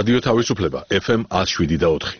რადიო თავისუფლება FM 107.4.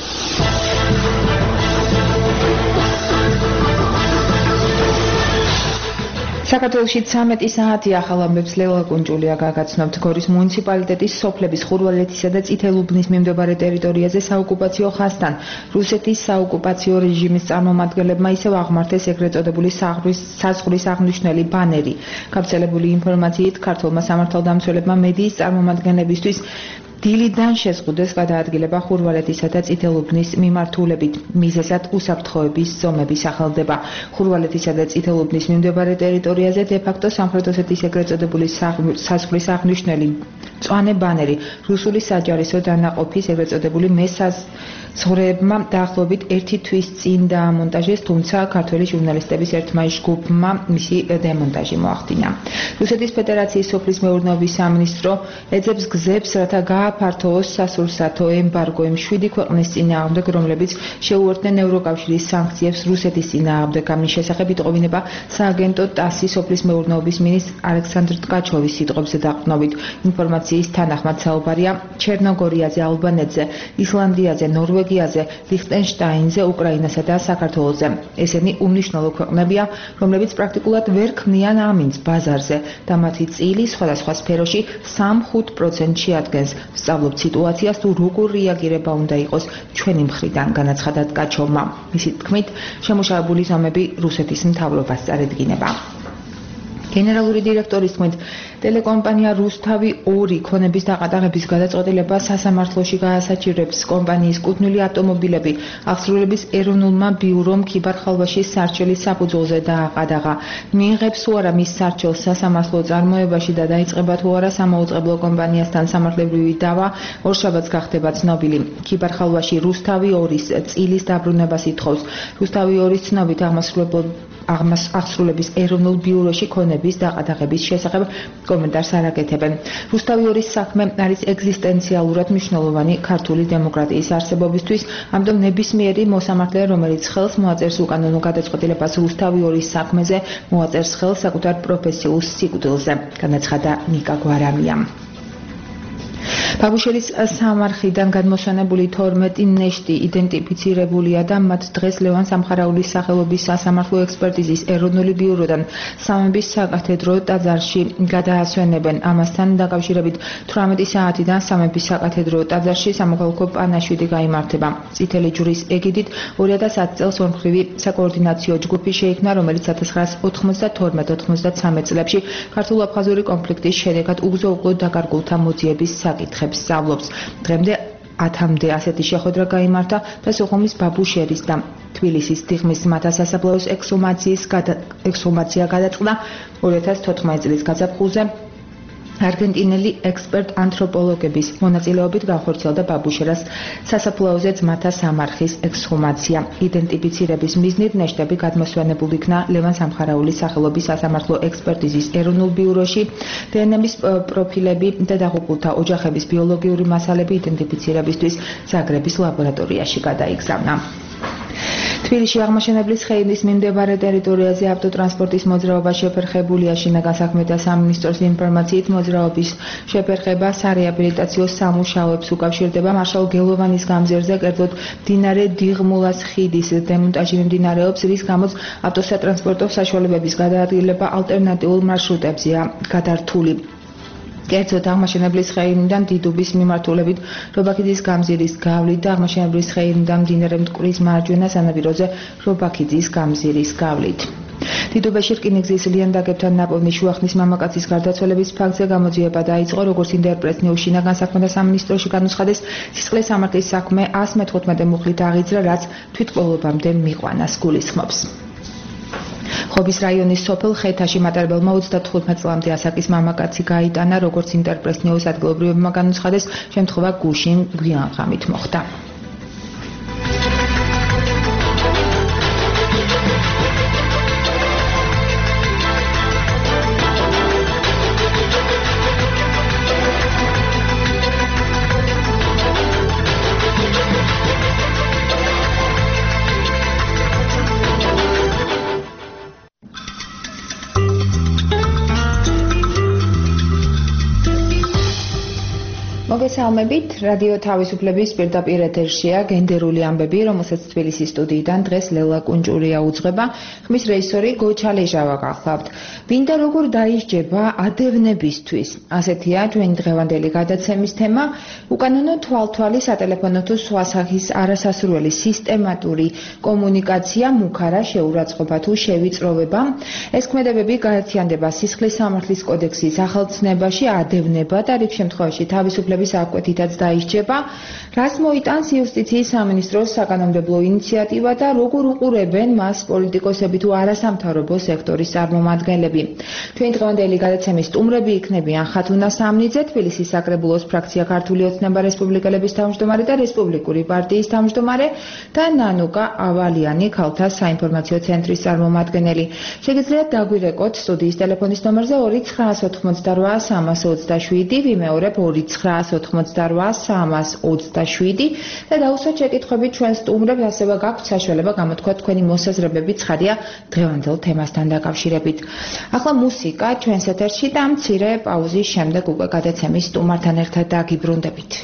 საქართველოში 13 საათი ახალ ამბებს ლელა კუნჭულია გაგაცნობთ. გორის მუნიციპალიტეტის სოფლების ხურვალეთისა და წითელუბნის მიმდებარე ტერიტორიაზე საოკუპაციო ხაზთან რუსეთის საოკუპაციო რეჟიმის წარმომადგენლებმა ისევ აღმართეს ეგრეთ წოდებული საზღვრის აღნიშნული ბანერი. გავრცელებული ინფორმაციით ქართულმა სამართალდამცველებმა მედიის წარმომადგენლებისთვის დილიდან შეზღუდეს გადაადგილება ხურვალეთისა და წითელუბნის მიმართულებით. მიზეზად უსაფრთხოების ზომები სახელდება. ხურვალეთისა და წითელუბნის მიმდებარე ტერიტორიაზე დე-ფაქტო სამხრეთ ოსეთის ეგრეთ წოდებული საზღვრის აღნიშნული მწვანე ბანერი რუსული საჯარისო დანაყოფის ეგრეთ წოდებული მესაზღვრეებმა დაახლოებით 1 თვის წინ დაამონტაჟეს, თუმცა ქართველი ჟურნალისტების ერთმა ჯგუფმა მისი დემონტაჟი მოახდინა. რუსეთის ფედერაციის სოფლის მეურნეობის სამინისტრო ეძებს გზებს, რათა გააფართოოს სასურსათო ემბარგო იმ 7 ქვეყნის წინააღმდეგ, რომლებიც შეუერთდნენ ევროკავშირის სანქციებს რუსეთის წინააღმდეგ. ამის შესახებ იტყობინება სააგენტო ტასის სოფლის მეურნეობის მინისტრ ალექსანდრ ткаჩოვის სიტყვებზე დაყრდნობით. ინფორმაციის თანახმად საუბარია ჩერნოგორიაზე, ალბანეთზე, ისლანდიაზე, ნორვეგიაზე, ლიხტენშტაინზე, უკრაინასა და საქართველოზე. ესენი უმნიშვნელო ქვეყნებია, რომლებიც პრაქტიკულად ვერ ქმნიან ამინს ბაზარზე და მათი წილი სხვადასხვა სფეროში 3-5%-ში ადგენს. ვსწავლობთ სიტუაციას, თუ როგორ რეაგირება უნდა იყოს ჩვენი მხრიდან, განაცხადა ткаჩოვმა. მისი თქმით, შემუშავებული ზომები რუსეთის მთავრობას წარედგინება. გენერალური დირექტორის თქმით, ტელეკომპანია რუსთავი 2 ქონების დაყადაღების გადაწყვეტილება სასამართლოში გაასაჩივრებს. კომპანიის კუთვნილი ავტომობილები აღსრულების ეროვნულმა ბიურომ ქიბარ-ხალვაშის სარჩელის საფუძველზე დააყადაღა. მიიღებს თუ არა მის სარჩელს სასამართლო წარმოებაში და დაიწყება თუ არა სამაუწყებლო კომპანიასთან სამართლებრივი დავა, ორშაბათს გახდება ცნობილი. ქიბარ-ხალვაში რუსთავი 2-ის წილის დაბრუნებას ითხოვს. რუსთავი 2-ის ცნობით აღსრულების ეროვნულ ბიუროში ქონების დაყადაღების შესახებ კომენტარს არ აკეთებენ. რუსთავი 2-ის საქმე არის ეგზისტენციალურად მნიშვნელოვანი ქართული დემოკრატიის არსებობისთვის, ამიტომ ნებისმიერი მოსამართლე, რომელიც ხელს მოაწერს უკანონო გადაწყვეტილებას რუსთავი 2-ის საქმეზე, მოაწერს ხელს საკუთარ პროფესიულ სიკვდილზე, განაცხადა ნიკა გვარამია. ბაბუშელის სამარხიდან გადმოსვენებული 12 ნეშტი იდენტიფიცირებულია და მათ დღეს ლევან სამხარაულის სახელობის სასამართლო ექსპერტიზის ეროვნული ბიუროდან სამების საკათედრო ტაძარში გადაასვენებენ. ამასთან დაკავშირებით 18 საათიდან სამების საკათედრო ტაძარში სამოქალაქო პანაშვიდი გაიმართება. წითელი ჯვრის ეგიდით 2010 წელს ორმხრივი საკოორდინაციო ჯგუფი შეიქმნა, რომელიც 1992-93 წლებში ქართულ-აფხაზური კონფლიქტის შედეგად უგზო-უგლოდ დაკარგულთა მოძიების საკითხებს სწავლობს. დღემდე 10-მდე ასეთი შეხვედრა გაიმართა და სოხუმის ბაბუშერის და თბილისის თიხმის მთა სასაფლაოს ექსჰუმაცია გადაწყდა 2014 წლის გაზაფხულზე. არგენტინელი ექსპერტ-ანთროპოლოგების მონაწილეობით განხორციელდა ბაბუშერას სასაფლაოზე ძმათა სამარხის ექსჰუმაცია. იდენტიფიცირების მიზნით ნეშტები გადმოსვენებულ იქნა ლევან სამხარაულის სახელობის სასამართლო ექსპერტიზის ეროვნულ ბიუროში. დნმ-ის პროფილები და დაღუპულთა ოჯახების ბიოლოგიური მასალები იდენტიფიცირებისთვის ზაგრების ლაბორატორიაში გადაიგზავნა. თბილისში აღმაშენებლის ხეილის მიმდებარე ტერიტორიაზე ავტოტრანსპორტის მოძრაობა შეფერხებულია. შინაგან საქმეთა სამინისტროს ინფორმაციით მოძრაობის შეფერხება სარეაბილიტაციო სამუშაოებს უკავშირდება. მარშალ გელოვანის გამზირზე, კერძოდ მდინარე დიღმულას ხიდის დემონტაჟი მიმდინარეობს, რის გამოც ავტოსატრანსპორტო საშუალებების გადაადგილება ალტერნატიულ მარშრუტებზეა გადართული. კერძოდ აღმაშენებლის ხეილიდან დიდუბის მიმართულებით რობაქიძის გამზირის გავლით და აღმაშენებლის ხეილიდან მდინარე მტკვრის მარჯვენა სანაპიროზე რობაქიძის გამზირის გავლით. დიდუბეში რკინიგზის ლიანდაგებთან ნაპოვნი შუახნის მამაკაცის გარდაცვალების ფაქტზე გამოძიება დაიწყო, როგორც ინტერპრეტს ნიუ შინაგან საქმეთა სამინისტროში განუცხადეს. სისხლის სამართლის საქმე 115 მუხლით აღიძრა, რაც თვითმკვლელობამდე მიყვანას გულისხმობს. ხობის რაიონის სოფელ ხეთაში მატარებელმა 35 წლამდე ასაკის მამაკაცი გაიტანა, როგორც ინტერპრეტს ნიუს ადგილობრივებმა განუცხადეს, შემთხვევა გუშინ გვიანღამით მოხდა. მოგესალმებით. რადიო თავისუფლების პირდაპირ ეთერშია გენდერული ამბები, რომელსაც თბილისის სტუდიიდან დღეს ლელა კუნჭურია უძღვება. ხმის რეჟისორი გოჩა ლეჟავა გახლავთ. ვინდა როგორ დაისჯება ადევნებისთვის. ასეთია ჩვენი დღევანდელი გადაცემის თემა. უკანონო თვალთვალი სატელეფონო თუ სხვა სახის არასასურველი სისტემატური კომუნიკაცია, მუქარა შეურაცხყოფა თუ შევიწროვება. ეს ქმედებები გაერთიანდება სისხლის სამართლის კოდექსის ახალცნებაში ადევნება და რიგ შემთხვევაში თავისუფლების აღკვეთითაც დაისჯება. რას მოიტანს იუსტიციის სამინისტროს საკანონმდებლო ინიციატივა და როგორ უყურებენ მას პოლიტიკოსები თუ არასამთავრობო სექტორის წარმომადგენლები. ჩვენი დღევანდელი გადაცემის სტუმრები იქნებიან ხათუნა სამნიძე, თბილისის საკრებულოს ფრაქცია ქართული ოცნება რესპუბლიკელების თავმჯდომარე და რესპუბლიკური პარტიის თავმჯდომარე და ნანუკა ავალიანი, ქალთა საინფორმაციო ცენტრის წარმომადგენელი. შეგიძლიათ დაგვირეკოთ სტუდიის ტელეფონის ნომერზე 2988327, ვიმეორებ 2988327 და დაუსვათ შეკითხვები ჩვენ სტუმრებს, ასევე გაქვთ საშუალება გამოთქვათ თქვენი მოსაზრებები ცხადია დღევანდელ თემასთან დაკავშირებით. ახლა მუსიკა ჩვენს ეთერში და მცირე პაუზის შემდეგ უკვე გადაცემის სტუმართან ერთად დაგიბრუნდებით.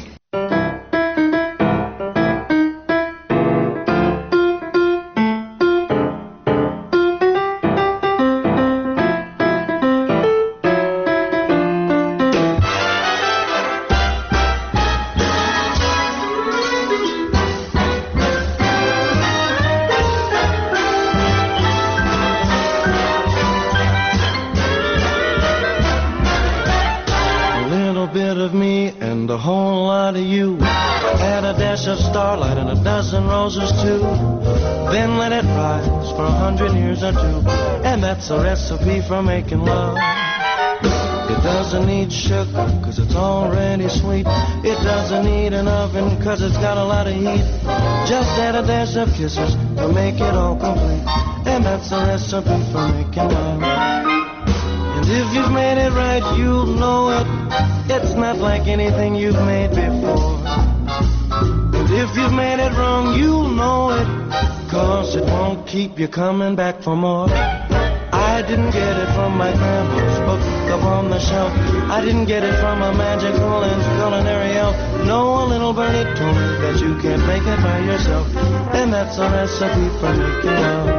Roses too, then let it rise for 100 years or two, and that's a recipe for making love. It doesn't need sugar, cause it's already sweet. It doesn't need an oven, cause it's got a lot of heat. Just add a dash of kisses to make it all complete, and that's a recipe for making love. And if you've made it right, you'll know it. It's not like anything you've made before. If you've made it wrong, you'll know it, cause it won't keep you coming back for more. I didn't get it from my grandma's book up on the shelf. I didn't get it from a magical and culinary elf. No, a little birdie told me that you can't make it by yourself, and that's a recipe for making love.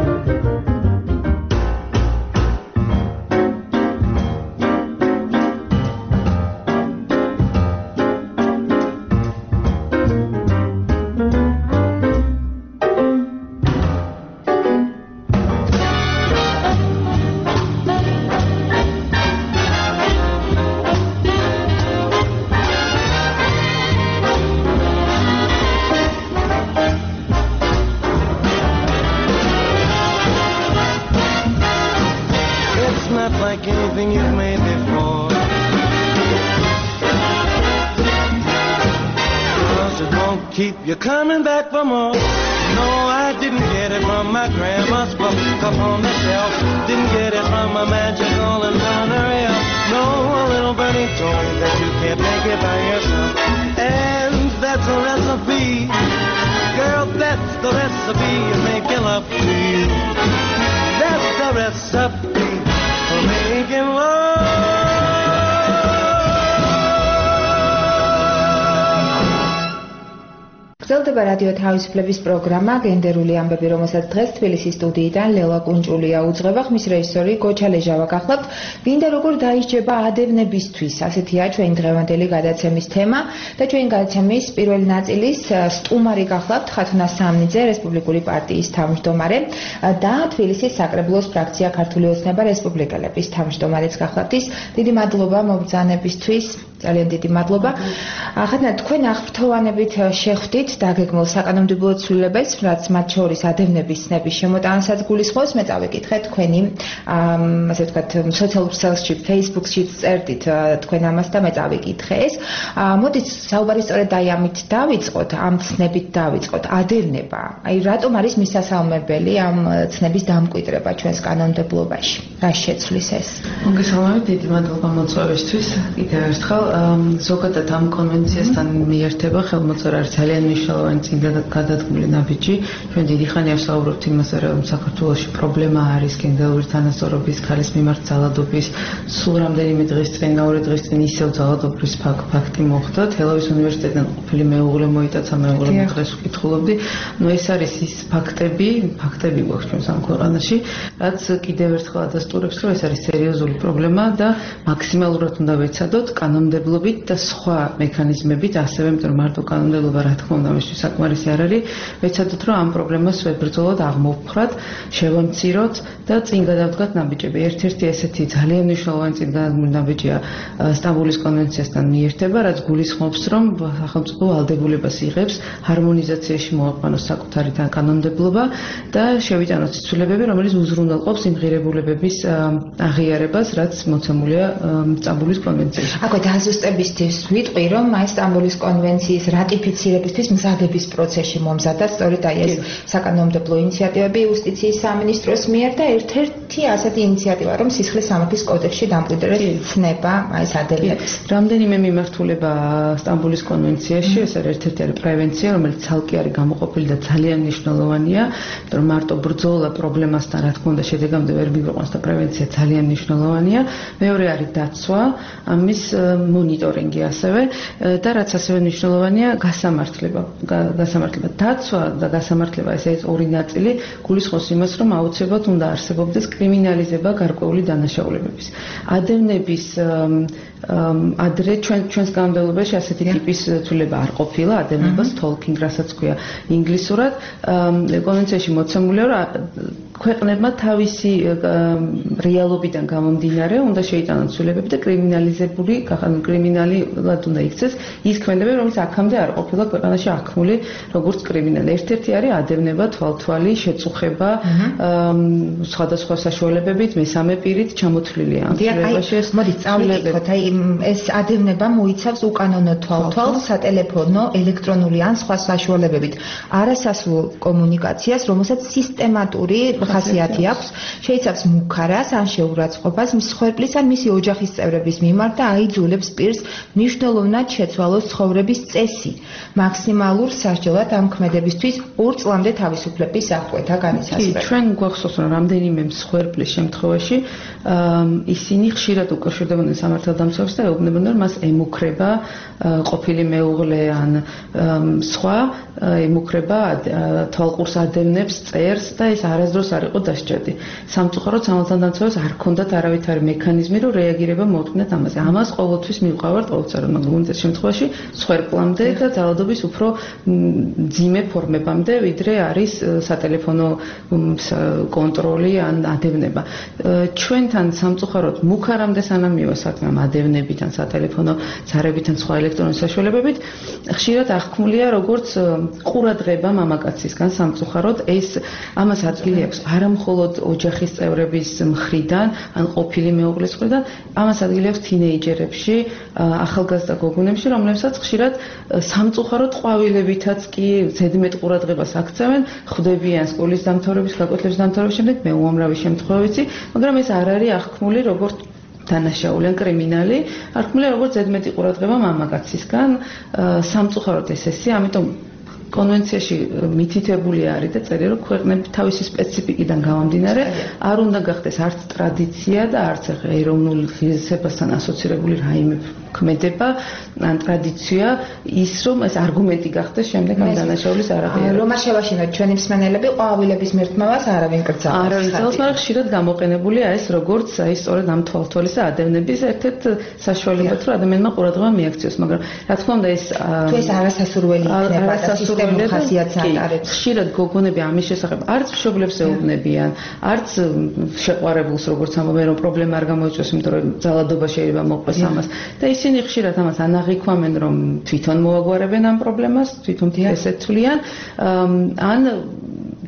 You're coming back for more. No, I didn't get it from my grandma's book up on the shelf. Didn't get it from a magical and culinary elf. No, a little birdie told me that you can't make it by yourself, and that's a recipe, girl. That's the recipe you make your love to you. That's the recipe for making love. გრძელდება რადიო თავისუფლების პროგრამა გენდერული ამბები, რომელსაც დღეს თბილისის სტუდიიდან ლელა კუნჭურია უძღვება. ხმის რეჟისორი გოჩა ლეჟავა გახლავთ. ვინდა როგორ დაისჯება ადევნებისთვის, ასეთია ჩვენი დღევანდელი გადაცემის თემა და ჩვენი გადაცემის პირველი ნაწილის სტუმარი გახლავთ ხათუნა სამნიძე, რესპუბლიკური პარტიის თავმჯდომარე და თბილისის საკრებულოს ფრაქცია ქართული ოცნება რესპუბლიკელების თავმჯდომარეც გახლავთ. დიდი მადლობა მობრძანებისთვის. ძალიან დიდი მადლობა. ახლა თქვენ აღფრთოვანებით შეხვდით დაგეგმილ საკანონმდებლო ცვლილებებს, რაც მათ შორის ადევნების ცნების შემოტანასაც გულისხმობს. მე წავიკითხე თქვენი ასე ვთქვათ სოციალურ ქსელში, Facebook-ში წერდით თქვენ ამას და მე წავიკითხე ეს. მოდით საუბარი სწორედ აი ამით დავიწყოთ, ამ ცნებით დავიწყოთ. ადევნება. აი რატომ არის მისასალმებელი ამ ცნების დამკვიდრება ჩვენს კანონმდებლობაში? რა შეცვლის ეს? მოგესალმებით, დიდი მადლობა მოწვევისთვის. კიდევ ერთხელ ზოგადად ამ კონვენციასთან მიერთება ხელმოწერა არის ძალიან მნიშვნელოვანი წინგადადგმული ნაბიჯი. ჩვენ დიდი ხანია ვსაუბრობთ იმაზე, რომ საქართველოში პრობლემა არის გენდერული თანასწორობის, ხალის მიმართ ძალადობის. სულ რამდენიმე დღის წინ, მეორე დღის წინ ისევ ძალადობის ფაქტი მოხდა. თელავის უნივერსიტეტიდან ყოფილი მეუღლე მოიტაცა, მეუღლე დღეს ვკითხულობდი. ეს არის ის ფაქტები გვაქვს ჩვენ სამ ქვეყანაში, რაც კიდევ ერთხელ ადასტურებს, რომ ეს არის სერიოზული პრობლემა და მაქსიმალურად უნდა ვეცადოთ კანონმდებლობით და სხვა მექანიზმებით, ასევე იმიტომ რომ მარტო კანონმდებლობა რა თქმა უნდა მისთვის საკმარისი არ არის, ვეცადოთ რომ ამ პრობლემას ვებრძოლოთ, აღმოვფხრათ, შევამციროთ და წინ გადავდგათ ნაბიჯები. ერთ-ერთი ესეთი ძალიან მნიშვნელოვანი წინ გადადგმული ნაბიჯია სტამბოლის კონვენციასთან მიერთება, რაც გულისხმობს, რომ სახელმწიფო ვალდებულებას იღებს ჰარმონიზაციაში მოაყვანოს საკუთარი კანონმდებლობა და შევიტანოს ცვლილებები, რომელიც უზრუნველყოფს იმ ღირებულებების აღიარებას, რაც მოცემულია სტამბოლის კონვენციაში. აქვე დაზუსტებისთვის ვიტყვი, რომ აი სტამბოლის კონვენციის რატიფიცირებისთვის მზადების პროცესში მომზადდა სწორედ აი ეს საკანონმდებლო ინიციატივები იუსტიციის სამინისტროს მიერ და ერთ-ერთი ასეთი ინიციატივა, რომ სისხლის სამართლის კოდექსში დამკვიდრდეს ცნება აი ეს ადევნების. რამდენიმე მიმართულება სტამბოლის კონვენციაში, ეს არის ერთ-ერთი არის პრევენცია, რომელიც ცალკე არის გამოყოფილი და ძალიან მნიშვნელოვანია, რომ მარტო ბრძოლა პრობლემასთან რა თქმა უნდა შედეგამდე ვერ მიგვიყვანს და პრევენცია ძალიან მნიშვნელოვანია. მეორე არის დაცვა, ამის მონიტორინგი ასევე და რაც ასევე მნიშვნელოვანია, გასამართლება. დაცვა და გასამართლება ეს ორი ნაწილი გულისხმობს იმას, რომ აუცილებლად უნდა არსებობდეს კრიმინალიზება გარკვეული დანაშაულებების. ადევნების ადრე ჩვენს კანონმდებლობაში ასეთი ტიპის ცვლილება არ ყოფილა, ადევნებას stalking, რასაც ქვია ინგლისურად. კონვენციაში მოცემულია, რომ ქვეყნებმა თავისი რეალობიდან გამომდინარე უნდა შეიტანონ ცვლილებები და კრიმინალად უნდა იქცეს ის ქმედებები, რომელიც აქამდე არ ყოფილა ქვეყანაში აღქმული როგორც კრიმინალი. ერთ-ერთი არის ადევნება, თვალთვალი, შეწუხება, სხვადასხვა საშუალებებით, მესამე პირით ჩამოთვლილია ამ ცვლილებაში. მოდი წავიკითხოთ, აი ეს ადევნება მოიცავს უკანონო თვალთვალს, სატელეფონო, ელექტრონული ან სხვა საშუალებებით არასასრულ კომუნიკაციას, რომელსაც სისტემატური ხასიათი აქვს, შეიცავს მუქარას ან შეურაცხყოფას მის მსხვერპლის ან მისი ოჯახის წევრების მიმართ და აიძულებს პირს მნიშვნელოვნად შეცვალოს ცხოვრების წესი, მაქსიმალურ სასჯელად ამ ქმედებისთვის 2 წლამდე თავისუფლების აღკვეთა განისაზღვრება. ჩვენ გვახსოვს, რომ რამდენიმე მსხვერპლის შემთხვევაში ისინი ხშირად უკავშირდებოდნენ სამართალდამცავებს და ეუბნებოდნენ, რომ მას ემუქრება ყოფილი მეუღლე ან სხვა ემუქრება თვალყურს ადევნებს, წერს და ეს არასდროს არ იყო დასჯადი. სამწუხაროდ სამართალდამცავებს არ ჰქონდათ არავითარი მექანიზმი, რომ რეაგირება მოუწმდათ ამაზე. ამას ყოველთვის მივყავართ ყოველწლიურად, მაგრამ უმეტეს შემთხვევაში მსხვერპლამდე და ძალადობის უფრო მძიმე ფორმებამდე, ვიდრე არის სატელეფონო კონტროლი ან ადევნება. ჩვენთან სამწუხაროდ მუქარამდე სანამ მივა საქმე ამ ადევნებიდან, სატელეფონო ძარებიდან, სხვა ელექტრონული საშუალებებით, ხშირად აღქმულია როგორც ყურადღება მამაკაცისგან სამწუხაროდ ეს ამას ადგილი აქვს არა მხოლოდ ოჯახის წევრების მხრიდან, ან ყოფილი მეუღლის მხრიდან, ამას ადგილი აქვს თინეიჯერებში, ახალგაზრდა გოგონებში, რომლებსაც ხშირად სამწუხაროდ ყვავილებითაც კი ზედმეტ ყურადღებას აქცევენ, ხვდებიან სკოლის დამთავრების, გაკვეთილების დამთავრების შემდეგ, მე უამრავი შემთხვევა ვიცი, მაგრამ ეს არ არის აღქმული როგორც დანაშაული ან კრიმინალი, აღქმულია როგორც ზედმეტი ყურადღება მამაკაცისგან, სამწუხაროდ ესეა, ამიტომ კონვენციაში მითითებული არის და წერია, რომ ქვეყნები თავისი სპეციფიკიდან გამომდინარე არ უნდა გახდეს არც ტრადიცია და არც ეროვნულ ღირსებასთან ასოცირებული რაიმე ქმედება ან ტრადიცია ის რომ ეს არგუმენტი გახდეს შემდეგ ამ დანაშაულის არაღიარებას. რომ არ შევაშინოთ ჩვენი მსმენელები ყვავილების მირთმევას არავინ კრძალავს. არავინ კრძალავს, მაგრამ ხშირად გამოყენებულია ეს როგორც აი სწორედ ამ თვალთვალის და ადევნების ერთ-ერთ საშუალებად, რომ ადამიანმა ყურადღება მიაქციოს, მაგრამ რა თქმა უნდა ეს თუ ეს არასასურველი იქნება და სისტემურ ხასიათს ატარებს. ხშირად გოგონები ამის შესახებ არც მშობლებს ეუბნებიან, არც შეყვარებულს როგორც ამბობენ, რომ პრობლემა არ გამოიწვევს, იმიტომ რომ ძალადობა შეიძლება მოყვეს ამას და ისინი ხშირად ამას ანაღიქვამენ, რომ თვითონ მოაგვარებენ ამ პრობლემას, თვითონ ესეც თვლიან, ან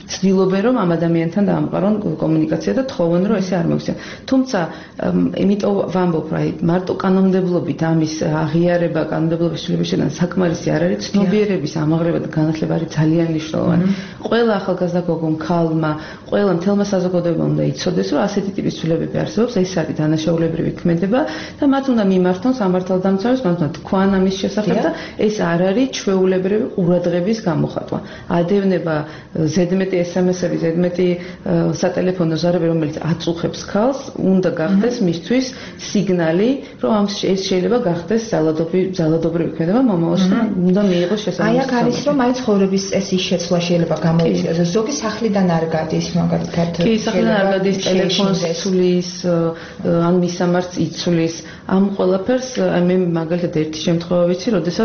ცდილობენ რომ ამ ადამიანთან დაამყარონ კომუნიკაცია და თხოვენ რომ ესე არ მოიქცენ. თუმცა იმიტომ ვამბობ რა მარტო კანონმდებლობით ამის აღიარება კანონმდებლობის ცვლილებისგან საკმარისი არ არის ცნობიერების ამაღლება და განათლება არის ძალიან მნიშვნელოვანი. ყველა ახალგაზრდა გოგომ ქალმა ყველა მთელმა საზოგადოებამ უნდა იცოდეს რომ ასეთი ტიპის ცვლილებები არსებობს ეს არის დანაშაულებრივი ქმედება და მათ უნდა მიმართონ სამართალდამცავებს მათ უნდა თქვან ამის შესახებ და ეს არ არის ჩვეულებრივი ყურადღების გამოხატვა. ადევნება ზედმეტი SMS-ები, ზედმეტი სატელეფონო ზარები, რომელიც აწუხებს ქალს, უნდა გახდეს მისთვის სიგნალი, რომ ეს შეიძლება გახდეს ძალადობრივი ქმედება მომავალში და უნდა მიიღოს შესაბამისი. აი აქ არის რომ აი ცხოვრების წესის შეცვლა შეიძლება გამოიწვიოს. ზოგი სახლიდან არ გადის მაგალითად. კი, სახლიდან არ გადის, ტელეფონს იცვლის, ან მისამართს იცვლის. ამ ყველაფერს მე მაგალითად ერთი შემთხვევა ვიცი, როდესაც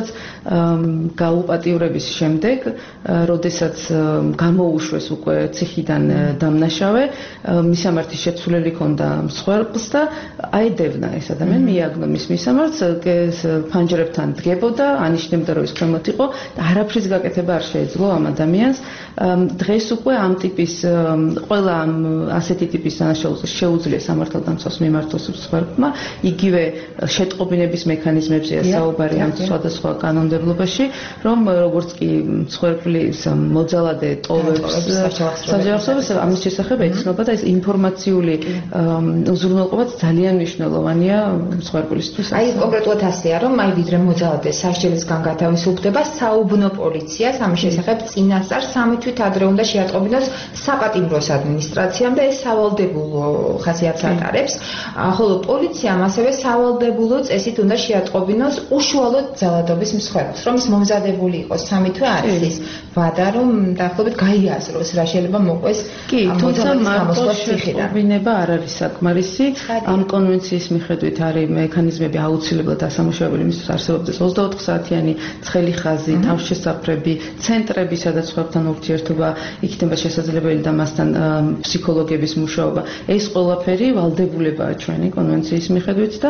გაუპატიურების შემდეგ, როდესაც გამოუშვეს უკვე ციხიდან დამნაშავე, მისამართი შეცვლილი ჰქონდა მსხვერპლს და აედევნა ეს ადამიანი, მიაგნო მის მისამართს, ფანჯრებთან დგებოდა, ანიშნებდა რომ ის ქვემოთ იყო და არაფრის გაკეთება არ შეეძლო ამ ადამიანს. დღეს უკვე ამ ტიპის ყველა ამ ასეთი ტიპის დანაშაულს შეუძლია სამართალდამცავს მიმართოს მსხვერპლმა, იგივე შეტყობინების მექანიზმებზეა საუბარი ამ სხვადასხვა კანონმდებლობაში, რომ როგორც კი მსხვერპლის მოძალადე ტოვებს საჯავახოს ამის შესახებ ეცნობა და ეს ინფორმაციული უზრუნველყოფაც ძალიან მნიშვნელოვანია მსხვერპლისთვის. აი კონკრეტულად ასეა, რომ აი ვიდრე მოძალადე სასჯელისგან გათავისუფლდება, საუბნო პოლიციას ამის შესახებ წინასწარ 3 თვით ადრე უნდა შეატყობინოს საპატიმროს ადმინისტრაციამ და ეს სავალდებულო ხასიათს ატარებს, ხოლო პოლიციამ ასევე სავალდებულო წესით უნდა შეატყობინოს უშუალოდ ძალადობის მსხვერპლს, რომ ის მომზადებული იყოს 3 თვე არის ის ვადა, რომ დაახლოებით გაიაზროს რა შეიძლება მოყვეს მოძალადის გამოსვლას ციხიდან. შეტყობინება არ არის საკმარისი. ამ კონვენციის მიხედვით არის მექანიზმები აუცილებლად დასამუშავებელი, მისთვის არსებობს 24 საათიანი ცხელი ხაზი, თავშესაფრები, ცენტრები, სადაც სხვებთან ურთიერთობა იქნება შესაძლებელი და მასთან ფსიქოლოგების მუშაობა. ეს ყველაფერი ვალდებულებაა ჩვენი კონვენციის მიხედვით და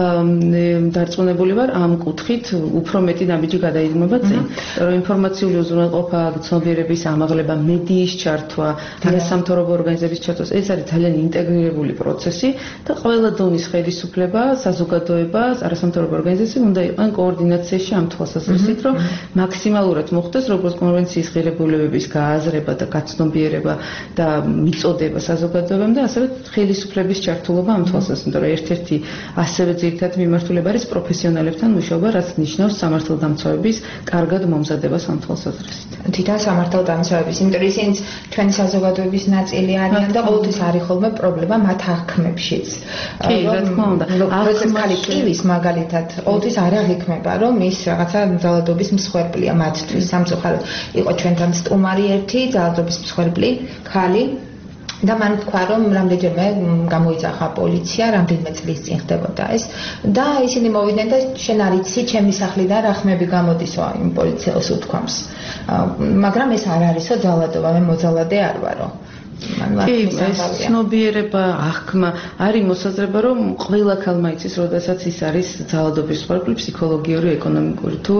დარწმუნებული ვარ ამ კუთხით უფრო მეტი ნაბიჯი გადაიღება წინ. რომ ინფორმაციული უზრუნველყოფა, ცნობიერების ამაღლება, მედიის ჩართვა, არასამთავრობო ორგანიზების ჩართვა, ეს არის ძალიან ინტეგრირებული პროცესი და ყველა დონის ხელისუფლება, საზოგადოება, არასამთავრობო ორგანიზაციები უნდა იყვნენ კოორდინაციაში ამ თვალსაზრისით, რომ მაქსიმალურად მოხდეს როგორც კონვენციის ღირებულებების გააზრება და გაცნობიერება და მიწოდება საზოგადოებამ და ასევე ხელისუფლების ჩართულობა ამ თვალსაზრისით, რომ ერთ-ერთი ასევე ძირითადი მიმართულება არის პროფესიონალებთან მუშაობა, რაც ნიშნავს სამართალდამცავების კარგად მომზადებას ამ თვალსაზრისით. თვითონ სამართალდამცავების, იმიტომ რომ ისინიც ჩვენი საზოგადოების ნაწილი არიან და ყოველთვის არის ხოლმე პრობლემა მათ აღქმებშიც. კი, რა თქმა უნდა. როდესაც ქალი კივის მაგალითად ყოველთვის არ აღიქმება, რომ ის რაღაცა ძალადობის მსხვერპლია მათთვის. სამწუხაროდ იყო ჩვენთან სტუმარი ერთი ძალადობის მსხვერპლი ქალი და მან თქვა რომ რამდენჯერმე გამოიძახა პოლიცია, რამდენიმე წლის წინ ხდებოდა ეს და ისინი მოვიდნენ და შენ არ იცი ჩემი სახლიდან რა ხმები გამოდისო იმ პოლიციელს უთქვამს. მაგრამ ეს არ არისო ძალადობა, მე მოძალადე არ ვარო. კი, ეს ცნობიერება, აღქმა არის მოსაზრება, რომ ყველა ქალმა იცის, როდესაც ის არის ძალადობის მსხვერპლი, ფსიქოლოგიური, ეკონომიკური თუ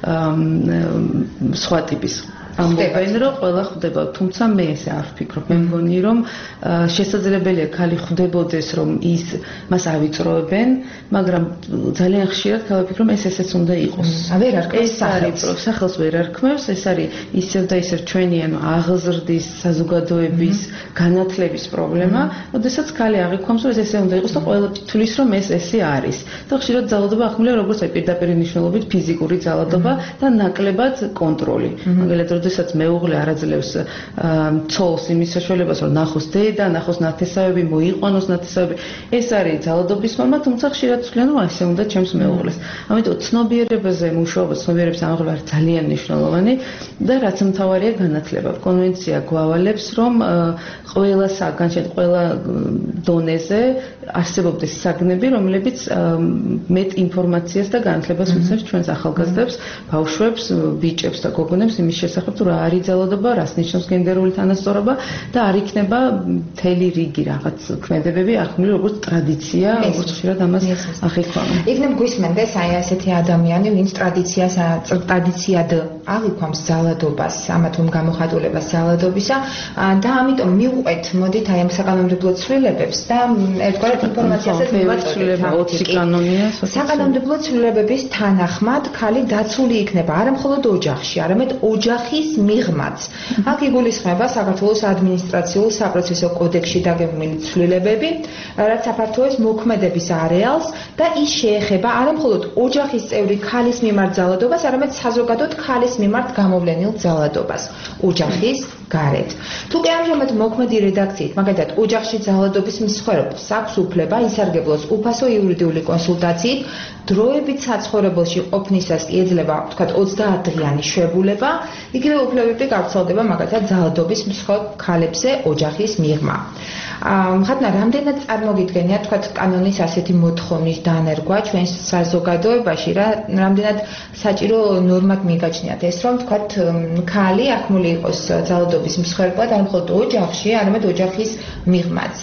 სხვა ტიპის. ამბობენ რომ ყველა ხვდება, თუმცა მე ესე არ ვფიქრობ. მე მგონი რომ შესაძლებელია ქალი ხვდებოდეს რომ მას ავიწროებენ, მაგრამ ძალიან ხშირად ქალი ვფიქრობ ეს ესეც უნდა იყოს. ვერ არქმევს სახელს ვერ არქმევს, ეს არის ისევ და ისევ ჩვენი ანუ აღზრდის საზოგადოების განათლების პრობლემა, როდესაც ქალი აღიქვამს რომ ეს ესე უნდა იყოს და ყველა თვლის რომ ეს ესე არის. და ხშირად ძალადობა ახმულია როგორც აი პირდაპირ მნიშვნელობით ფიზიკური ძალადობა და ნაკლებად კონტროლი. მაგალითად როდესაც მეუღლე არაძლევს ცოლს იმის საშუალებას, რომ ნახოს დედა, ნახოს ნათესავები, მოიყვანოს ნათესავები, ეს არის ძალადობის ფორმა, თუმცა ხშირად ვთვლიან, რომ ასე უნდა ჩემს მეუღლეს. ამიტომ ცნობიერებაზე მუშაობა, ცნობიერების ამაღლება არის ძალიან მნიშვნელოვანი და რაც მთავარია განათლება. კონვენცია გვავალებს, რომ ყველა საგანშეთ, ყველა დონეზე არსებობდეს საგნები, რომლებიც მეტ ინფორმაციას და განათლებას უცნობს ჩვენს ახალგაზრდებს, ბავშვებს, ბიჭებს და გოგონებს იმის შესახებ, თუ რა არის ძალადობა, რას ნიშნავს გენდერული თანასწორობა და არ იქნება მთელი რიგი რაღაც ქმედებები ახმული როგორც ტრადიცია, როგორც ხშირად ამას ახიქვამენ. იქნებ გვისმენდეს აი ასეთი ადამიანი, ვინც ტრადიციად აღიქვამს ძალადობას, ამა თუ გამოხატულებას ძალადობისა და ამიტომ მივყვეთ, მოდით აი ამ საკანონმდებლო ცვლილებებს და ერთგვარად ინფორმაციასაც მივაწოდეთ. 20 კანონია. საკანონმდებლო ცვლილებების თანახმად ქალი დაცული იქნება არა მხოლოდ ოჯახში, არამედ ოჯახის მიღმაც. აქ იგულისხმება საქართველოს ადმინისტრაციულ საპროცესო კოდექსში დაგეგმილი ცვლილებები, რაც საქართველოს მოქმედების არეალს და ის შეეხება არა მხოლოდ ოჯახის წევრი ქალის მიმართ ძალადობას, არამედ საზოგადოდ ქალის მიმართ გამოვლენილ ძალადობას ოჯახის გარეთ. თუ კი ამჟამად მოქმედი რედაქციით, მაგალითად, ოჯახში ძალადობის მსხვერპლს აქვს უფლება ისარგებლოს უფასო იურიდიული კონსულტაციით, დროებით საცხოვრებელში ყოფნისას კი ეძლევა, ვთქვათ, 30 დღიანი შვებულება, იგივე უფლებები გავრცელდება მაგალითად ძალადობის მსხვერპლ ქალებზე ოჯახის მიღმა. ხათნა რამდენად წარმოგიდგენია, ვთქვათ, კანონის ასეთი მოთხოვნის დანერგვა ჩვენს საზოგადოებაში, რამდენად საჭირო ნორმად მიგაჩნიათ ეს, რომ ვთქვათ, ქალი ახმული იყოს ძალადობის მსხვერპლად, არ მხოლოდ ოჯახში, არამედ ოჯახის მიღმაც.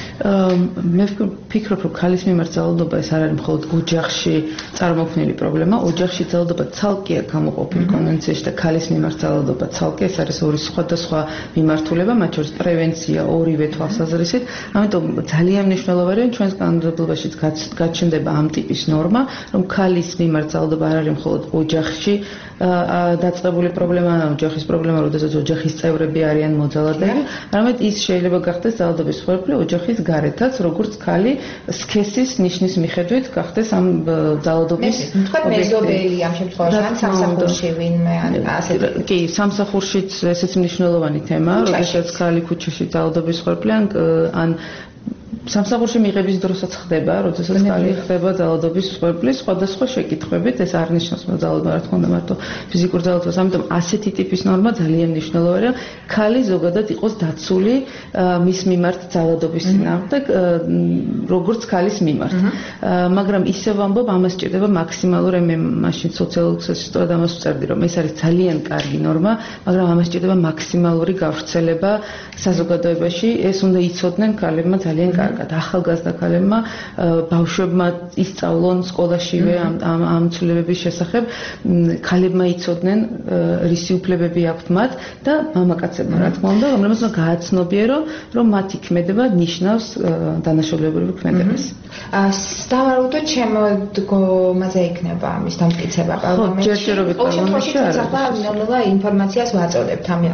მე ვფიქრობ, რომ ქალის მიმართ ძალადობა ეს არ არის მხოლოდ ოჯახში წარმოქმნილი პრობლემა, ოჯახში ძალადობა ცალკეა გამოყოფილი კონვენციაში და ქალის მიმართ ძალადობა ცალკე, ეს არის ორი სხვადასხვა მიმართულება, მათ შორის პრევენცია ორივე თვალსაზრისით, ამიტომ ძალიან მნიშვნელოვანია ჩვენს კანონმდებლობაშიც გაჩნდება ამ ტიპის ნორმა, რომ ქალის მიმართ ძალადობა არ არის მხოლოდ ოჯახში დაწყებული პრობლემა, ოჯახის პრობლემა, როდესაც ოჯახის წევრები არიან მოძალადები, არამედ ის შეიძლება გახდეს ძალადობის მსხვერპლი ოჯახის გარეთაც, როგორც ქალი სქესის ნიშნის მიხედვით გახდეს ამ ძალადობის თქვენ მეზობელი ამ შემთხვევაში ან სამსახურში ვინმე ან ასეთი. კი, სამსახურშიც ესეც მნიშვნელოვანი თემაა, როდესაც ქალი ქუჩაში ძალადობის მსხვერპლი ან სამსახურში მიღების დროსაც ხდება, როდესაც ქალი ხდება ძალადობის მსხვერპლი, სხვადასხვა შეკითხვებით, ეს არ ნიშნავს ძალადობა, რა თქმა უნდა, მარტო ფიზიკურ ძალადობას, ამიტომ ასეთი ტიპის ნორმა ძალიან მნიშვნელოვანია, ქალი ზოგადად იყოს დაცული მის მიმართ ძალადობის წინააღმდეგ, როგორც ქალის მიმართ. მაგრამ ისევ ვამბობ, ამას სჭირდება მაქსიმალური, მე მაშინ სოციალურ ქსესისტორად ამას ვწერდი, რომ ეს არის ძალიან კარგი ნორმა, მაგრამ ამას სჭირდება მაქსიმალური გავრცელება საზოგადოებაში, ეს უნდა იცოდნენ ქალებმა ძალიან კარგად. ახალგაზრდა ქალებმა ბავშვებმა ისწავლონ სკოლაშივე ამ ცვლილებების შესახებ, ქალებმა იცოდნენ რისი უფლებები აქვთ მათ და მამაკაცებმა, რა თქმა უნდა, რომლებიც უნდა გააცნობიერო, რომ მათი ქმედება ნიშნავს დანაშაულებრივ ქმედებას. დავარულო ჩემო დგომაზე იქნება ამის დამტკიცება პარლამენტში. ჯერჯერობით პარლამენტში არ არის. ნელ-ნელა ინფორმაციას ვაწოდებთ ამ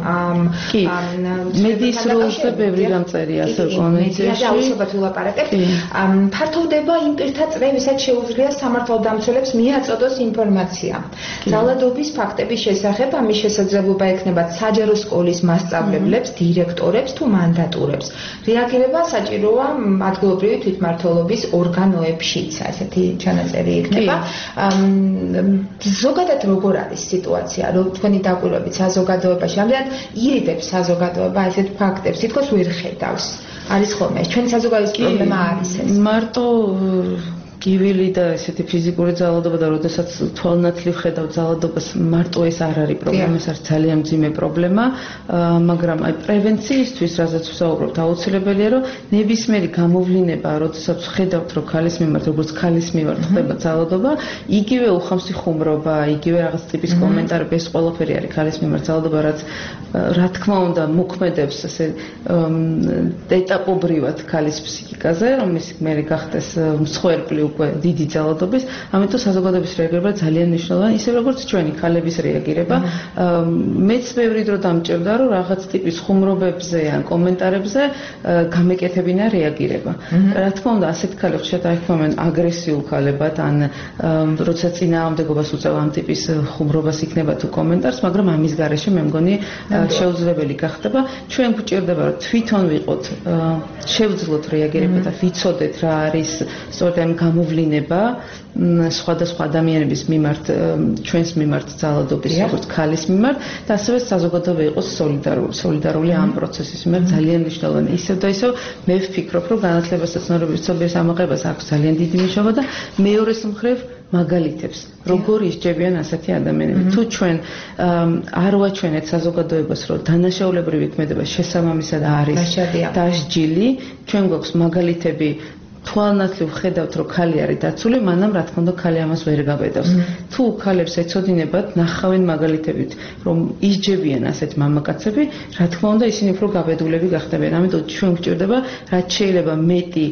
მედიის როლზე ბევრი დამწერია ასე კონვენციაში. ვილაპარაკებთ. ფართოვდება იმ პირთა წრე, ვისაც შეუძლია სამართალდამცველებს მიაწოდოს ინფორმაცია. ძალადობის ფაქტების შესახებ ამის შესაძლებლობა ექნება საჯარო სკოლის მასწავლებლებს, დირექტორებს თუ მანდატურებს. რეაგირება საჭიროა ადგილობრივი თვითმმართველობის ორგანოებშიც, ასეთი ჩანაწერი იქნება. ზოგადად როგორ არის სიტუაცია, რომ თქვენი დაკვირვებით საზოგადოებაში, რამდენად ირიდებს საზოგადოება ასეთ ფაქტებს, თითქოს ვერ ხედავს. არის ხოლმე ჩვენ საზოგადოების პრობლემა არის ეს. მარტო კივილი და ესეთი ფიზიკური ძალადობა და როდესაც თვალნათლივ ხედავ ძალადობას, მარტო ეს არ არის პრობლემა, ეს არის ძალიან მძიმე პრობლემა, მაგრამ აი პრევენციისთვის, რასაც ვსაუბრობთ, აუცილებელია, რომ ნებისმიერი გამოვლინება, როდესაც ხედავთ, რომ ქალის მიმართ, როგორც ქალის მიმართ ხდება ძალადობა, იგივე უხამსი ხუმრობა, იგივე რაღაც ტიპის კომენტარები, ეს ყველაფერი არის ქალის მიმართ ძალადობა, რაც რა თქმა უნდა მოქმედებს ასე ეტაპობრივად ქალის ფსიქიკაზე, რომ ის მე გახდეს მსხვერპლი უკვე დიდი ძალადობის, ამიტომ საზოგადოების რეაგირება ძალიან მნიშვნელოვანია, ისე როგორც ჩვენი ქალების რეაგირება. მეც ბევრი დრო დამჭირდა, რომ რაღაც ტიპის ხუმრობებზე ან კომენტარებზე გამეკეთებინა რეაგირება. რა თქმა უნდა, ასეთ ქალებს ხშირად აიქვამენ აგრესიულ ქალებად, ან როცა წინააღმდეგობას უწევ ამ ტიპის ხუმრობას იქნება თუ კომენტარს, მაგრამ ამის გარეშე მე მგონი შეუძლებელი გახდება. ჩვენ გვჭირდება, რომ თვითონ ვიყოთ, შევძლოთ რეაგირება და ვიცოდეთ რა არის სწორედ ამ გამოვლინება სხვადასხვა ადამიანების მიმართ, ჩვენს მიმართ ძალადობის, როგორც ქალის მიმართ და ასევე საზოგადოება იყოს სოლიდარული ამ პროცესის მიმართ ძალიან მნიშვნელოვანია. ისევ და ისევ მე ვფიქრობ, რომ განათლებასა და ცნობიერების ამოღებას აქვს ძალიან დიდი მნიშვნელობა და მეორეს მხრივ მაგალითებს როგორ ისჯებიან ასეთი ადამიანები თუ ჩვენ არ ვაჩვენეთ საზოგადოებას რომ დანაშაულებრივი ქმედება შესაბამისად არის დასჯილი ჩვენ გვაქვს მაგალითები თვალნათლივ ხედავთ რომ ქალი არის დაცული მანამ რა თქმა უნდა ქალი ამას ვერ გაბედავს თუ ქალებს ეცოდინებათ ნახავენ მაგალითებით რომ ისჯებიან ასეთ მამაკაცები რა თქმა უნდა ისინი უფრო გაბედულები გახდებიან ამიტომ ჩვენ გვჭირდება რაც შეიძლება მეტი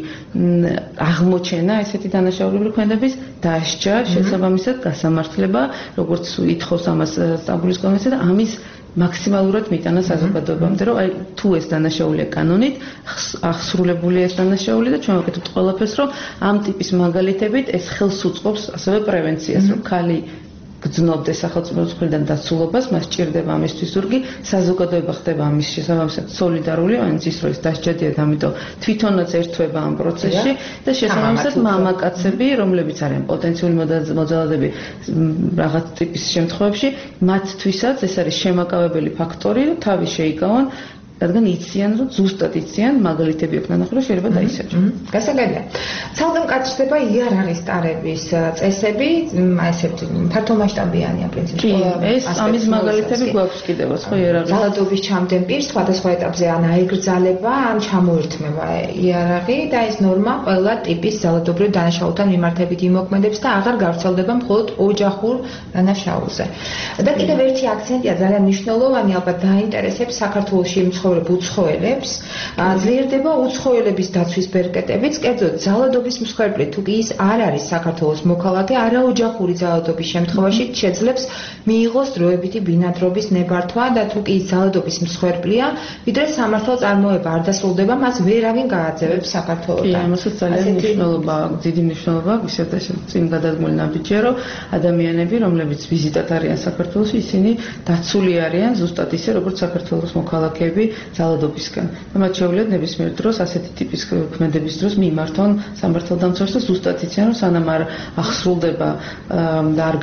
აღმოჩენა ესეთი დანაშაულებრივი ქმედების დასჯა შესაბამისად გასამართლება როგორც ითხოვს ამას სტამბოლის კონვენცია და ამის მაქსიმალურად მიტანა საზოგადოებამდე რომ აი თუ ეს დანაშაულია კანონით აღსრულებულია ეს დანაშაული და ჩვენ ვაკეთებთ ყველაფერს რომ ამ ტიპის მაგალითებით ეს ხელს უწყობს ასევე პრევენციას რომ ქალი გძნობდეს სახელმწიფოს მხრიდან დაცულობას მას ჭირდება ამისთვის ზურგი საზოგადოება ხდება ამის შესაბამისად სოლიდარული ან ის რომ ეს დასჯადია და ამიტომ თვითონაც ერთვება ამ პროცესში და შესაბამისად მამაკაცები რომლებიც არიან პოტენციური მოძალადები რაღაც ტიპის შემთხვევებში მათთვისაც ეს არის შემაკავებელი ფაქტორი და თავი შეიკავონ რადგან იციან რომ ზუსტად იციან მაგალითები აქვს ნახო რომ შეიძლება დაისაჯონ. გასაგებია. ცალკე მკაცრდება იარაღის ტარების წესები, ესეთი ფართომასშტაბიანია პრინციპში. ეს ამის მაგალითები გვაქვს კიდევ ხო იარაღის ძალადობის ჩამდენ პირს სხვადასხვა ეტაპზე ან აიგრძალება, ან ჩამოერთმება იარაღი და ეს ნორმა ყველა ტიპის ძალადობრივ დანაშაულთან მიმართებით იმოქმედებს და აღარ გავრცელდება მხოლოდ ოჯახურ დანაშაულზე. და კიდევ ერთი აქცენტია ძალიან მნიშვნელოვანი, ალბათ დაინტერესებს საქართველოში უცხოელებს ძლიერდება უცხოელების დაცვის ბერკეტებიც, კერძოდ ძალადობის მსხვერპლი თუ კი ის არ არის საქართველოს მოქალაქე, არაოჯახური ძალადობის შემთხვევაში შეძლებს მიიღოს დროებითი ბინადრობის ნებართვა და თუ კი ის ძალადობის მსხვერპლია, ვიდრე სამართალ წარმოება არ დასრულდება, მას ვერავინ გააძევებს საქართველოსთან. ამასაც ძალიან მნიშვნელობა აქვს, დიდი მნიშვნელობა აქვს, ისეთ წინ გადადგმული ნაბიჯია, რომ ადამიანები, რომლებიც ვიზიტად არიან საქართველოში, ისინი დაცული არიან ზუსტად ისე, როგორც საქართველოს მოქალაქეები ძალადობისგან. და მათ შეუძლიათ ნებისმიერ დროს ასეთი ტიპის ქმედების დროს მიმართონ სამართალდამცავებს და ზუსტად იციან, რომ სანამ არ აღსრულდება და არ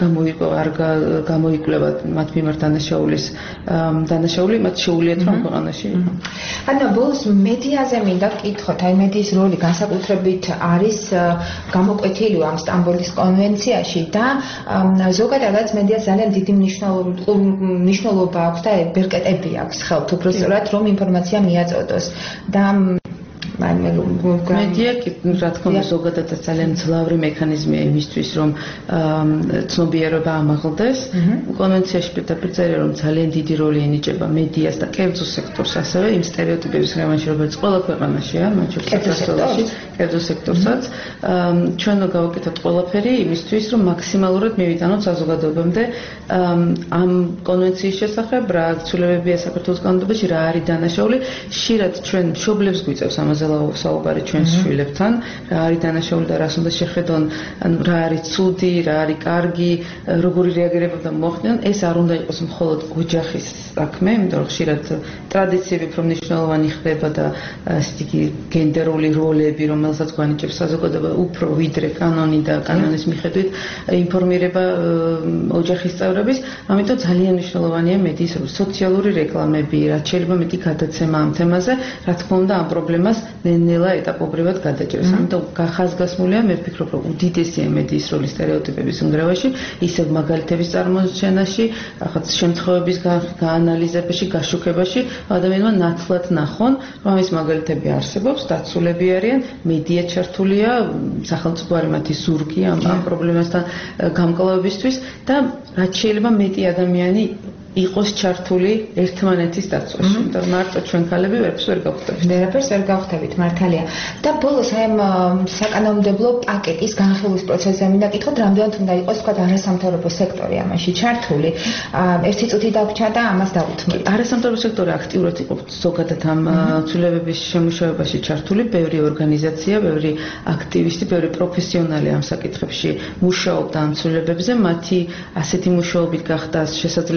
გამოიკვლება მათ მიმართ დანაშაული, მათ შეუძლიათ რომ ქვეყანაში იყო. ანუ ბოლოს მედიაზე მინდა ვკითხოთ, აი მედიის როლი განსაკუთრებით არის გამოკვეთილი ამ სტამბოლის კონვენციაში და ზოგადადაც მედიას ძალიან დიდი მნიშვნელობა აქვს და ბერკეტები აქვს ხელთ უბრალოდ რომ ინფორმაცია მიაწოდოს და მედია რა თქმა უნდა ზოგადადაც ძალიან მძლავრი მექანიზმია იმისთვის რომ ცნობიერება ამაღლდეს კონვენციაში პირდაპირ წერია რომ ძალიან დიდი როლი ენიჭება მედიას და კერძო სექტორს ასევე იმ სტერეოტიპების ღრმაში რომელიც ყველა ქვეყანაშია მათ შორის საქართველოში კერძო სექტორსაც ჩვენ გავაკეთოთ ყველაფერი იმისთვის რომ მაქსიმალურად მივიტანოთ საზოგადოებამდე ამ კონვენციის შესახებ რა ცვლილებებია საქართველოს კანონმდებლობაში რა არის დანაშაული ხშირად ჩვენ მშობლებს გვიწევს ამაზე საუბარი ჩვენს შვილებთან რა არის დანაშაული და რას უნდა შეხედონ რა არის ცუდი რა არის კარგი როგორი რეაგირება და მოხდენ ეს არ უნდა იყოს მხოლოდ ოჯახის საქმე იმიტომ რომ ხშირად ტრადიციები უფრო მნიშვნელოვანი ხდება და ასეთი გენდერული როლები რომელსაც გვანიჭებს საზოგადოება უფრო ვიდრე კანონი და კანონის მიხედვით ინფორმირება ოჯახის წევრების ამიტომ ძალიან მნიშვნელოვანია მედიის სოციალური რეკლამები რაც შეიძლება მეტი გადაცემა ამ თემაზე რა თქმა უნდა ამ პრობლემას ნელა ეტაპობრივად გადაჭერს. ამიტომ ხაზგასმულია მე ვფიქრობ, რომ უდიდესია მედიის როლი სტერეოტიპების ნგრევაში, ისევ მაგალითების წარმოჩენაში, რაღაც შემთხვევების გაანალიზებაში, გაშუქებაში, ადამიანმა ნათლად ნახონ, რომ ეს მაგალითები არსებობს, დაცულები არიან, მედია ჩართულია, სახელმწიფო არის მათი ზურგი ამ პრობლემასთან გამკლავებისთვის და რაც შეიძლება მეტი ადამიანი იყოს ჩართული ერთმანეთის დაცვაში. და მარტო ჩვენ ქალები ვერაფერს ვერ გავხდებით. ვერაფერს ვერ გავხდებით, მართალია. და ბოლოს აი ამ საკანონმდებლო პაკეტის განხილვის პროცესზე მინდა კითხოთ, რამდენად უნდა იყოს თქვა არასამთავრობო სექტორი ამაში ჩართული. ერთი წუთი დაგვჭა და ამას დავუთმოთ. არასამთავრობო სექტორი აქტიურად იყო ზოგადად ამ ცვლილებების შემუშავებაში ჩართული, ბევრი ორგანიზაცია, ბევრი აქტივისტი, ბევრი პროფესიონალი ამ საკითხებში მუშაობდა ამ ცვლილებებზე. მათი ასეთი მუშაობით გახდა შესაძლებელი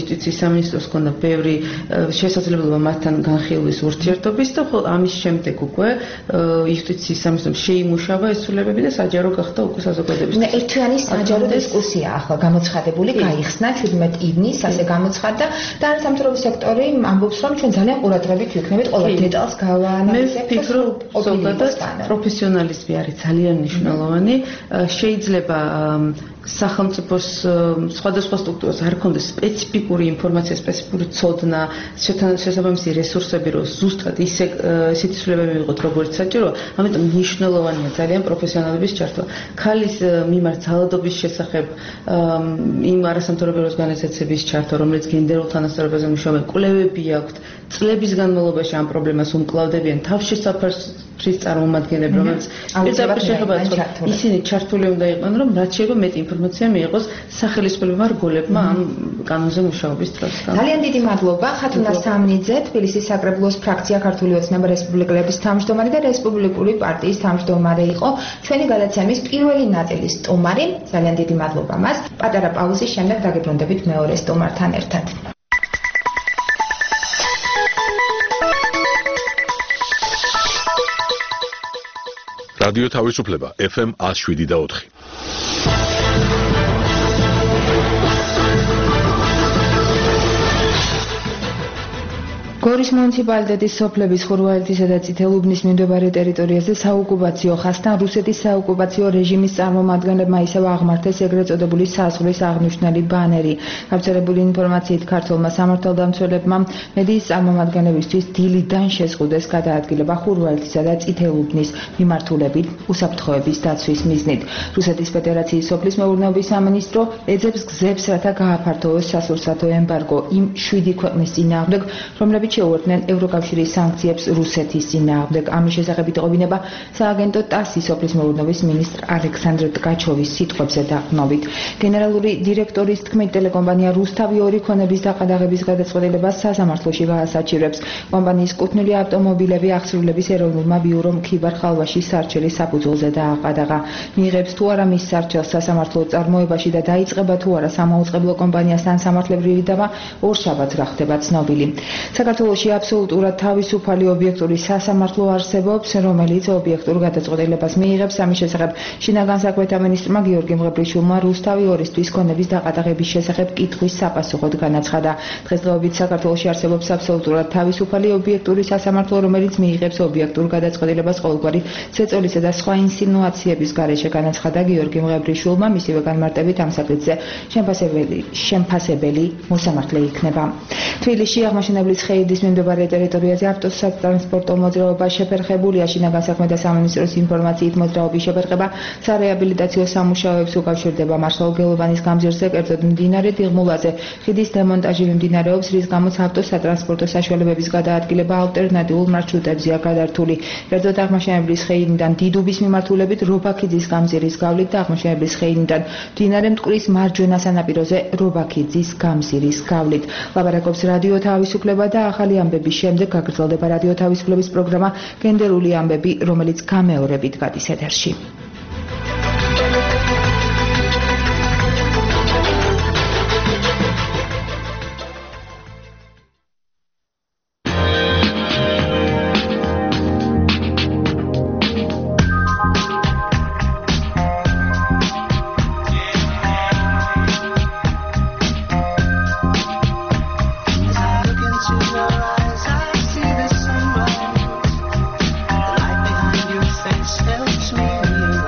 იუსტიციის სამინისტროს ჰქონდა ბევრი შესაძლებლობა მათთან განხილვის ურთიერთობის და ხოლო ამის შემდეგ უკვე იუსტიციის სამინისტრომ შეიმუშავა ეს ცვლილებები და საჯარო გახდა უკვე საზოგადოების. ერთიანი საჯარო დისკუსია ახლა გამოცხადებული, გაიხსნა 17 ივნისს, ასე გამოცხადდა და არასამთავრობო სექტორი ამბობს, რომ ჩვენ ძალიან ყურადღებით ვიქნებით ყველა დეტალს გავაანალიზებთ. მე ვფიქრობ, ზოგადად პროფესიონალიზმი არის ძალიან მნიშვნელოვანი. შეიძლება სახელმწიფოს სხვადასხვა სტრუქტურას არ ქონდეს სპეციფიკური ინფორმაცია, სპეციფიკური ცოდნა, შესაბამისი რესურსები, რომ ზუსტად ისეთი ცვლილებები მივიღოთ, როგორც საჭიროა, ამიტომ მნიშვნელოვანია ძალიან პროფესიონალების ჩართვა. ქალის მიმართ ძალადობის შესახებ იმ არასამთავრობო ორგანიზაციების ჩართვა, რომელიც გენდერულ თანასწორობაზე მუშაობენ, კვლევები აქვთ, წლების განმავლობაში ამ პრობლემას უმკლავდებიან თავში საფრთხის წარმომადგენლები, რომელიც პირდაპირ შეეხება ისინი ჩართული უნდა იყვნენ, რომ რაც შეიძლება მეტი ინფორმაცია მიიღოს სახელისუფლებმა რგოლებმა ამ კანონზე მუშაობის დროს. ძალიან დიდი მადლობა ხათუნა სამნიძე, თბილისის საკრებულოს ფრაქცია ქართული ოცნება რესპუბლიკელების თავმჯდომარე და რესპუბლიკური პარტიის თავმჯდომარე იყო ჩვენი გადაცემის პირველი ნაწილის სტუმარი. ძალიან დიდი მადლობა მას. პატარა პაუზის შემდეგ დაგებრუნდებით მეორე სტუმართან ერთად. რადიო თავისუფლება FM 107.4. გორის მუნიციპალიტეტის სოფლების ხურვალეთისა და წითელუბნის მიმდებარე ტერიტორიაზე საოკუპაციო ხაზთან რუსეთის საოკუპაციო რეჟიმის წარმომადგენლებმა ისევ აღმართეს ეგრეთ წოდებული საზღვრის აღნიშნული ბანერი. გავრცელებული ინფორმაციით ქართველმა სამართალდამცველებმა მედიის წარმომადგენლებისთვის დილიდან შეზღუდეს გადაადგილება ხურვალეთისა და წითელუბნის მიმართულებით უსაფრთხოების დაცვის მიზნით. რუსეთის ფედერაციის სოფლის მეურნეობის სამინისტრო ეძებს გზებს, რათა გააფართოვოს სასურსათო ემბარგო იმ 7 ქვეყნის წინააღმდეგ, რომლებიც შეუერთდნენ ევროკავშირის სანქციებს რუსეთის წინააღმდეგ. ამის შესახებით ყოფინება სააგენტო ტასის სოფლის მეურნეობის მინისტრ ალექსანდრ ტკაჩოვის სიტყვებზე დაყრდნობით. გენერალური დირექტორის თქმით, ტელეკომპანია რუსთავი 2 ქონების დაყადაღების გადაწყვეტილებას სასამართლოში გაასაჩივრებს. კომპანიის კუთვნილი ავტომობილები აღსრულების ეროვნულმა ბიურომ ქიბარ-ხალვაში სარჩელის საფუძველზე დააყადაღა. მიიღებს თუ არა მის სარჩელს სასამართლო წარმოებაში და დაიწყება თუ არა სამაუწყებლო კომპანიასთან სამართლებრივი დავა, ორშაბათს რა ხდება ცნობილი. საქართველოში აბსოლუტურად თავისუფალი ობიექტური სასამართლო არსებობს, რომელიც ობიექტურ გადაწყვეტილებას მიიღებს. ამის შესახებ შინაგან საქმეთა მინისტრმა გიორგი მღებრიშვილმა რუსთავი 2-ისთვის ქონების დაყადაღების შესახებ კითხვის საპასუხოდ განაცხადა. დღესდღეობით საქართველოში არსებობს აბსოლუტურად თავისუფალი ობიექტური სასამართლო, რომელიც მიიღებს ობიექტურ გადაწყვეტილებას ყოველგვარი ზეწოლისა და სხვა ინსინუაციების გარეშე, განაცხადა გიორგი მღებრიშვილმა. მისივე განმარტებით ამ საკითხზე შემფასებელი მოსამართლე იქნება. თბილისში აღმაშენებლის ხეიდის მიმდებარე ტერიტორიაზე ავტოსატრანსპორტო მოძრაობა შეფერხებულია. შინაგან საქმეთა სამინისტროს ინფორმაციით მოძრაობის შეფერხება სარეაბილიტაციო სამუშაოებს უკავშირდება. მარშალგელოვანის გამზირზე, კერძოდ მდინარე დიღმულაზე ხიდის დემონტაჟი მიმდინარეობს, რის გამოც ავტოსატრანსპორტო საშუალებების გადაადგილება ალტერნატიულ მარშრუტებზეა გადართული. კერძოდ აღმაშენებლის ხეიდიდან დიდუბის მიმართულებით რობაქიძის გამზირის გავლით და აღმაშენებლის ხეიდიდან მდინარე მტკვრის მარჯვენა სანაპიროზე რობაქიძის გამზირის გავლით. ლაპარაკობს რადიო თავისუფლება და ახალი ამბების შემდეგ გაგრძელდება რადიო თავისუფლების პროგრამა გენდერული ამბები, რომელიც გამეორებით გადის ეთერში. Helps me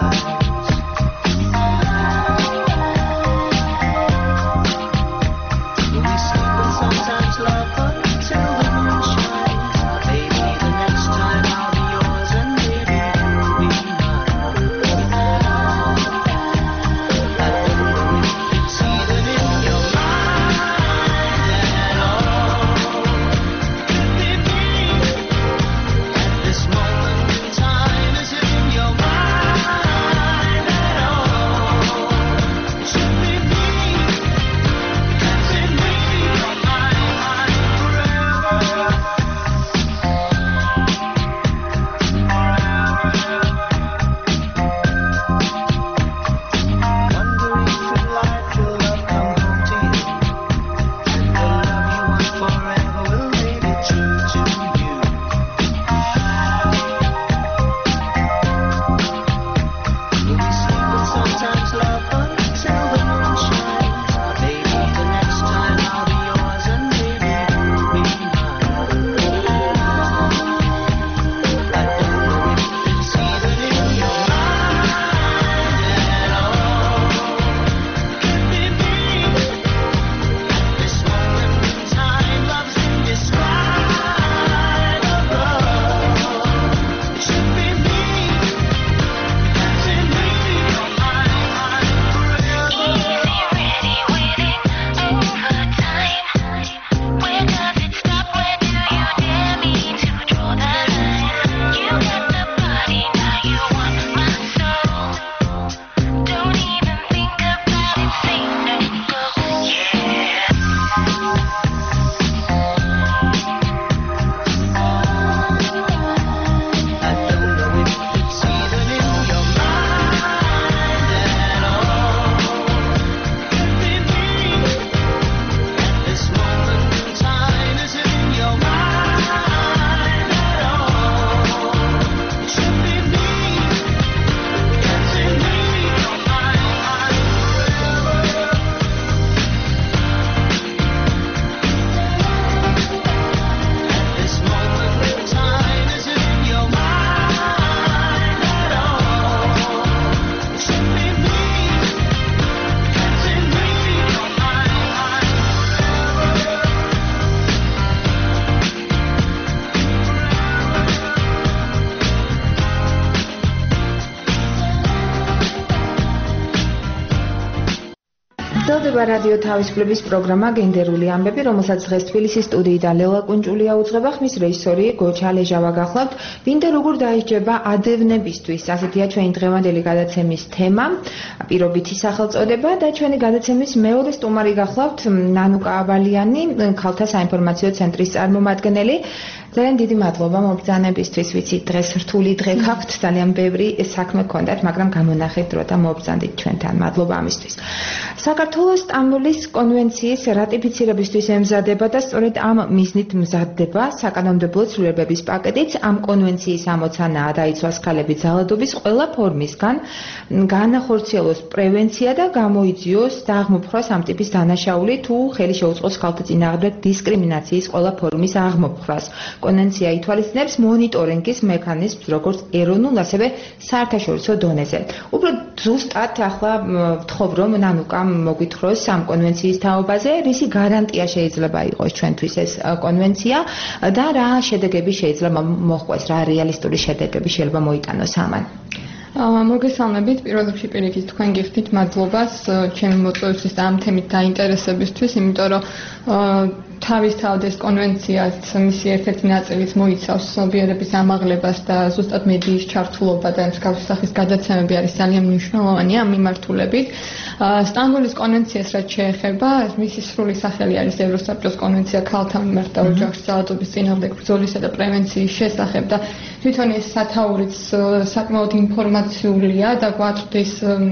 გრძელდება რადიო თავისუფლების პროგრამა გენდერული ამბები, რომელსაც დღეს თბილისის სტუდიიდან ლელა კუნჭულია უძღვება, ხმის რეჟისორი გოჩა ლეჟავა გახლავთ. ვინდა როგორ დაიჯება ადევნებისთვის, ასეთია ჩვენი დღევანდელი გადაცემის თემა, პირობითი სახელწოდება და ჩვენი გადაცემის მეორე სტუმარი გახლავთ ნანუკა ავალიანი, ქალთა საინფორმაციო ცენტრის წარმომადგენელი. ძალიან დიდი მადლობა მობრძანებისთვის, ვიცი დღეს რთული დღე გაქვთ, ძალიან ბევრი საქმე გქონდათ, მაგრამ გამონახეთ დრო და მობრძანდით ჩვენთან. მადლობა ამისთვის. საქართველოს სტამბოლის კონვენციის რატიფიცირებისთვის ემზადება და სწორედ ამ მიზნით მზადდება საკანონმდებლო ცვლილებების პაკეტიც. ამ კონვენციის ამოცანაა დაიცვას ქალები ძალადობის ყველა ფორმისგან, განახორციელოს პრევენცია და გამოიძიოს დააღმოფხვრას ამ ტიპის დანაშაული თუ ხელი შეუწყოს ქალთა წინააღმდეგ დისკრიმინაციის ყველა ფორმის აღმოფხვრას. კონვენცია ითვალისწინებს მონიტორინგის მექანიზმს როგორც ეროვნულ, ასევე საერთაშორისო დონეზე. უბრალოდ ზუსტად ახლა ვთხოვ რომ ნანუკამ მოგვითხროს ამ კონვენციის თაობაზე, რისი გარანტია შეიძლება იყოს ჩვენთვის ეს კონვენცია და რა შედეგები შეიძლება მოჰყვეს, რა რეალისტური შედეგები შეიძლება მოიტანოს ამან. მოგესალმებით, პირველ რიგში პირიქით თქვენ გიხდით მადლობას ჩემი მოწვევისთვის და ამ თემით დაინტერესებისთვის, იმიტომ რომ თავისთავად ეს კონვენციაც მისი ერთ-ერთი ნაწილიც მოიცავს ცნობიერების ამაღლებას და ზუსტად მედიის ჩართულობა და მსგავსი სახის გადაცემები არის ძალიან მნიშვნელოვანი ამ მიმართულებით. სტამბოლის კონვენციას რაც შეეხება, მისი სრული სახელი არის ევროსაბჭოს კონვენცია ქალთა მიმართ და ოჯახში ძალადობის წინააღმდეგ ბრძოლისა და პრევენციის შესახებ და თვითონ ეს სათაურიც საკმაოდ ინფორმაციულია და გვაწვდის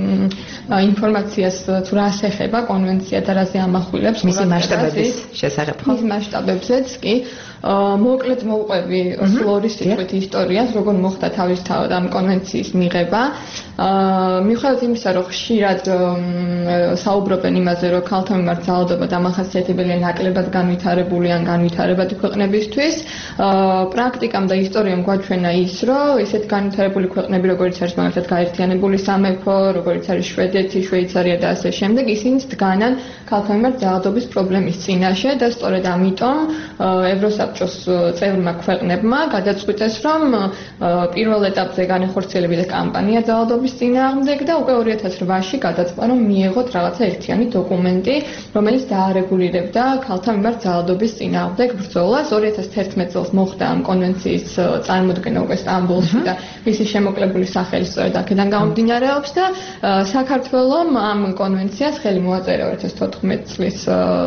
ინფორმაციას თუ რას ეხება კონვენცია და რაზე ამახვილებს მისი მასშტაბების შესახებ. მის მასშტაბებზეც კი მოკლედ მოვყვები სულ სიტყვით ისტორიას, როგორ მოხდა თავისთავად ამ კონვენციის მიღება. მიუხედავად იმისა, რომ ხშირად საუბრობენ იმაზე, რომ ქალთა მიმართ ძალადობა დამახასიათებელია ნაკლებად განვითარებული ან განვითარებადი ქვეყნებისთვის, პრაქტიკამ და ისტორიამ გვაჩვენა ის, რომ ესეთ განვითარებული ქვეყნები, როგორიც არის მაგალითად გაერთიანებული სამეფო, როგორიც არის შვედეთი, შვეიცარია და ასე შემდეგ, ისინი დგანან ქალთა მიმართ ძალადობის პრობლემის წინაშე და სწორედ ამიტომ ევროსაბჭოს წევრმა ქვეყნებმა გადაწყვიტეს, რომ პირველ ეტაპზე განახორციელებიდეს კამპანია ძალადობის წინააღმდეგ და უკვე 2008-ში გადაწყდა, რომ მიეღოთ რაღაცა ერთიანი დოკუმენტი, რომელიც დაარეგულირებდა ქალთა მიმართ ძალადობის წინააღმდეგ ბრძოლას. 2011 წელს მოხდა ამ კონვენციის წარმოდგენა უკვე სტამბოლში და მისი შემოკლებული სახელი სწორედ აქედან გამომდინარეობს და საქართველომ ამ კონვენციას ხელი მოაწერა 2014 წლის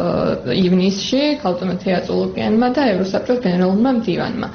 ივნისში ქალწუნა თეატრულოკიანმა და ევროსაბჭოს გენერალურმა მდივანმა.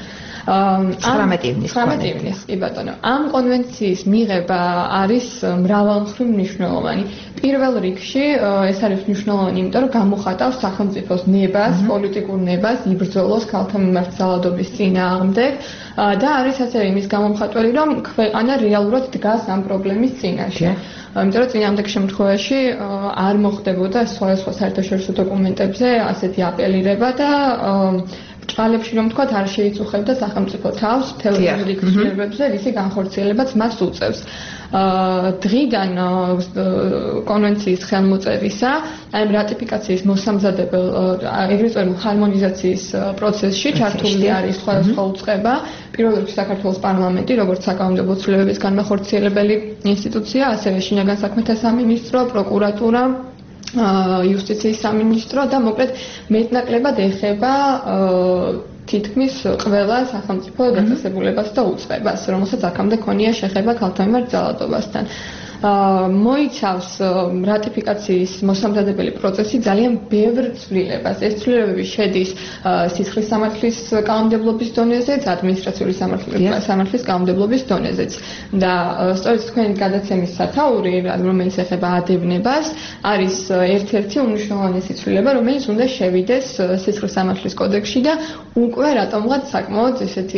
19 ივნის, კი ბატონო. ამ კონვენციის მიღება არის მრავალმხრივ მნიშვნელოვანი. პირველ რიგში ეს არის მნიშვნელოვანი, იმიტომ რომ გამოხატავს სახელმწიფოს ნებას, პოლიტიკურ ნებას იბრძოლოს ქალთა მიმართ ძალადობის წინააღმდეგ და არის ასევე იმის გამომხატველი, რომ ქვეყანა რეალურად დგას ამ პრობლემის წინაშე. იმიტომ რომ წინააღმდეგ შემთხვევაში არ მოხდებოდა სხვადასხვა საერთაშორისო დოკუმენტებზე ასეთი აპელირება და ბრჭყალებში რომ თქვათ არ შეიწუხებდა სახელმწიფო თავს მთელ რიგ ცვლილებებზე, რისი განხორციელებაც მას უწევს. დღიდან კონვენციის ხელმოწერისა, აი რატიფიკაციის მოსამზადებელ ევროპულ ჰარმონიზაციის პროცესში ჩართული არის სხვადასხვა უწყება. პირველ რიგში საქართველოს პარლამენტი, როგორც საკანონმდებლო ცვლილებების განმახორციელებელი ინსტიტუცია, ასევე შინაგან საქმეთა სამინისტრო, პროკურატურა, იუსტიციის სამინისტრო და მოკლედ მეტნაკლებად ეხება თითქმის ყველა სახელმწიფო დაწესებულებას და უწყებას, რომელსაც აქამდე ქონია შეხება ქალთა მიმართ ძალადობასთან. მოიცავს რატიფიკაციის მოსამზადებელი პროცესი ძალიან ბევრ ცვლილებას. ეს ცვლილებები შედის სისხლის სამართლის კანონმდებლობის დონეზეც, ადმინისტრაციული სამართლის კანონმდებლობის დონეზეც. და სწორედ თქვენი გადაცემის სათაური, რომელიც ეხება ადევნებას, არის ერთ-ერთი უმნიშვნელოვანესი ცვლილება, რომელიც უნდა შევიდეს სისხლის სამართლის კოდექსში და უკვე რატომღაც საკმაოდ ესეთი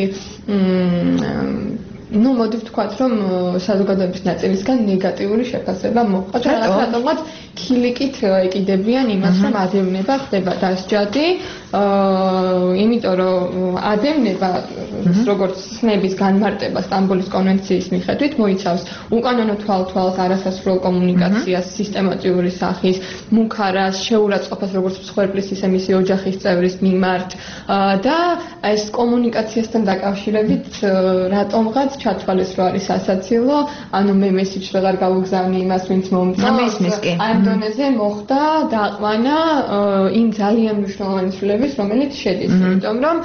მოდი ვთქვათ, რომ საზოგადოების ნაწილისგან ნეგატიური შეფასება მოყვა და რატომღაც ქილიკით ეკიდებიან იმას, რომ ადევნება ხდება დასჯადი, იმიტომ რომ ადევნება როგორც ცნების განმარტება სტამბოლის კონვენციის მიხედვით მოიცავს უკანონო თვალთვალს, არასასრულო კომუნიკაციას, სისტემატიური სახის, მუქარას, შეურაცხყოფას როგორც მსხვერპლის, ისე მისი ოჯახის წევრის მიმართ და ეს კომუნიკაციასთან დაკავშირებით რატომღაც ჩათვალეს, რომ არის სასაცილო, ანუ მე მესიჯს ვეღარ გავუგზავნი იმას, ვინც მომწონს. ამ დონეზე მოხდა დაყვანა იმ ძალიან მნიშვნელოვანი ცვლილების, რომელიც შედის, იმიტომ რომ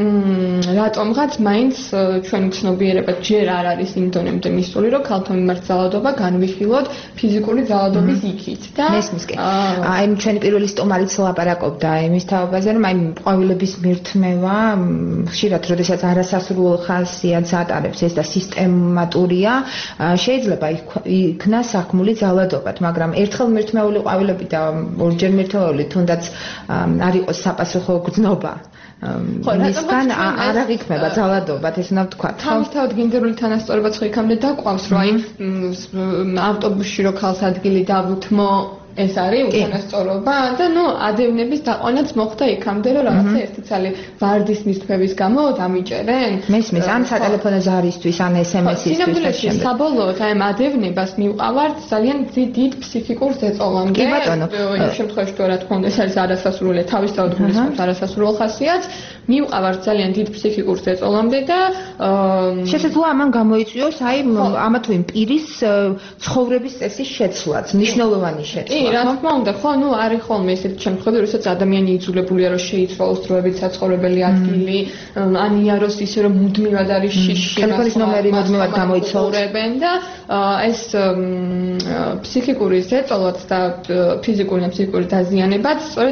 რატომღაც მაინც ჩვენი ცნობიერება ჯერ არ არის იმ დონემდე მისული, რომ ქალთა მიმართ ძალადობა განვიხილოთ ფიზიკური ძალადობის იქით და მესმისკენ. აი ჩვენი პირველი სტუმარიც ლაპარაკობდა იმის თაობაზე, რომ აი ყვავილების მირთმევა ხშირად, როდესაც არასასრულო ხასიათს ატარებს ეს და სისტემატურია, შეიძლება იქნას საქმული ძალადობად, მაგრამ ერთხელ მირთმეული ყვავილები და ორჯერ მირთმეული თუნდაც არ იყოს საპასუხო გზნობა. მისგან არ აღიქმება ძალადობად, ეს უნდა ვთქვა. თავისთავად გენდერული თანასწორობაც ხო იქამდე დაყვავს, რომ აი ავტობუსში რო ქალს ადგილი დავუთმო ეს არის უკანასწორობა და ადევნების დაყვანაც მოხდა იქამდე, რომ რაღაცა ერთი ცალი ვარდის მისთმევის გამო დამიჭერენ. მესმის, ან სატელეფონო ზარისთვის, ან SMS-ისთვის. სინამდვილეში საბოლოოდ აი ამ ადევნებას მივყავართ ძალიან დიდ ფსიქიკურ ზეწოლამდე. კი ბატონო. იმ შემთხვევაში თუ რა თქმა უნდა ეს არის არასასრული, თავისთავად გულისხმობს არასასრულო ხასიათს, მივყავართ ძალიან დიდ ფსიქიკურ ზეწოლამდე და შესაძლოა ამან გამოიწვიოს აი ამა თუ იმ პირის ცხოვრების წესის შეცვლაც, მნიშვნელოვანი შეცვლა. რა თქმა უნდა, ხო, არის ხოლმე ესეთი შემთხვევები, როდესაც ადამიანი იძულებულია რომ შეიცვალოს დროებით საცხოვრებელი ადგილი, ან იაროს ისე რომ მუდმივად არის შიში, ტელეფონის ნომერი მუდმივად გამოიცვალოს და ეს ფსიქიკური ზეწოლაც და ფიზიკური და ფსიქიკური დაზიანებაც სწორედ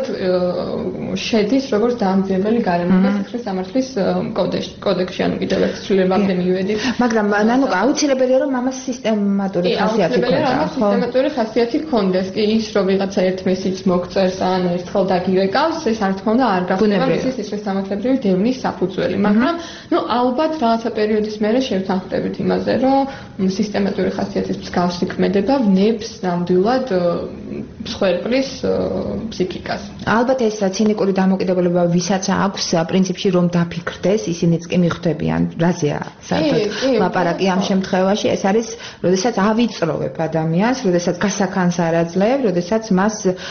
შედის როგორც დაამძიებელი გარემოება სიხრის სამართლის კოდექსში, ანუ კიდევ ერთ ცვლილებამდე მივედით. მაგრამ ნანუკა აუცილებელია რომ ამას სისტემატური ხასიათი ქონდეს. სისტემატური ხასიათი ქონდეს. ის რომ ვიღაცა ერთ მესიჯს მოგწერს ან ერთხელ დაგირეკავს, ეს არ თქმა უნდა არ გახდება მისი სისხლის სამართლებრივი დევნის საფუძველი, მაგრამ ალბათ რაღაცა პერიოდის მერე შევთანხმდებით იმაზე, რომ სისტემატური ხასიათის მსგავსი ქმედება ვნებს ნამდვილად მსხვერპლის ფსიქიკას. ალბათ ეს ცინიკური დამოკიდებულება ვისაც აქვს პრინციპში რომ დაფიქრდეს, ისინიც კი მიხვდებიან, რაზეა საერთოდ ლაპარაკი ამ შემთხვევაში, ეს არის, როდესაც ავიწროვებ ადამიანს, როდესაც გასახანს არ აძლევ, როდესაც მას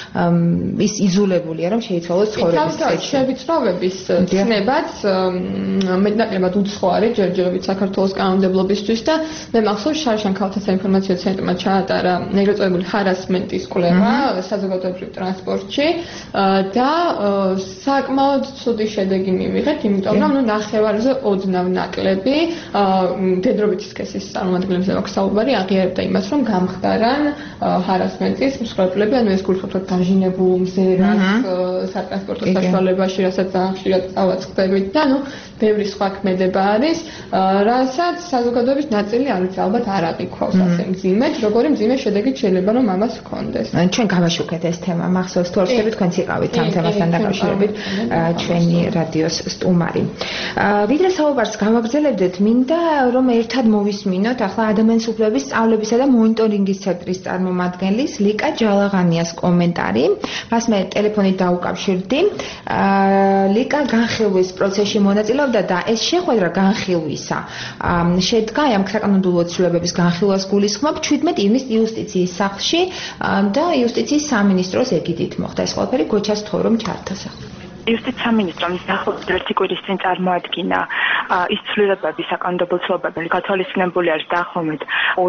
ის იძულებულია რომ შეიცვალოს ცხოვრების წესი. შევიწროვების ცნებაც მეტნაკლებად უცხო არის ჯერჯერობით საქართველოს კანონმდებლობისთვის და მე მახსოვს შარშან ქალთა საინფორმაციო ცენტრმა ჩაატარა ეგრეთ წოდებული ჰარასმენტის კვლევა საზოგადოებრივ ტრანსპორტში და საკმაოდ ცუდი შედეგი მივიღეთ, იმიტომ რომ ნახევარზე ოდნავ ნაკლები დედრობითი სქესის წარმომადგენლებზე აქვს საუბარი, აღიარებდა იმას, რომ გამხდარან ჰარასმენტის მსხვერპლები, ანუ ეს გულხოთოთ დაჟინებულ მზერას სატრანსპორტო საშუალებაში, რასაც ძალიან ხშირად წავაწყდებით და ბევრი სხვა ქმედება არის, რასაც საზოგადოების ნაწილი არ ვიცი, ალბათ არ აღიქვავს ასე მძიმედ, როგორი მძიმე შედეგი შეიძლება რომ ამას ჰქონდეს. ჩვენ გავაშუქეთ ეს თემა, მახსოვს თუ არ ვშევით, თქვენც იყავით ამ თემასთან დაკავშირებით ჩვენი რადიოს სტუმარი. ვიდრე საუბარს გავაგრძელებდეთ, მინდა რომ ერთად მოვისმინოთ ახლა ადამიანის უფლებების სწავლებისა და მონიტორინგის ცენტრის წარმომადგენლის ლიკა ჯალაღანიას კომენტარი. მას მე ტელეფონით დაუკავშირდი. ლიკა განხილვის პროცესში მონაწილეობდა და ეს შეხვედრა განხილვისა შედგა ამ საკანონმდებლო ცვლილებების განხილვას გულისხმობ 17 ივნისს იუსტიციის სახლში და იუსტიციის სამინისტროს ეგიდით მოხდა ეს ყველაფერი გოჩას თორომ ჩართა სახლში. იუსტიციის სამინისტრომ დაახლოებით ერთი კვირის წინ წარმოადგინა ის ცვლილებები საკანონმდებლო ცვლილებები გათვალისწინებული არის დაახლოებით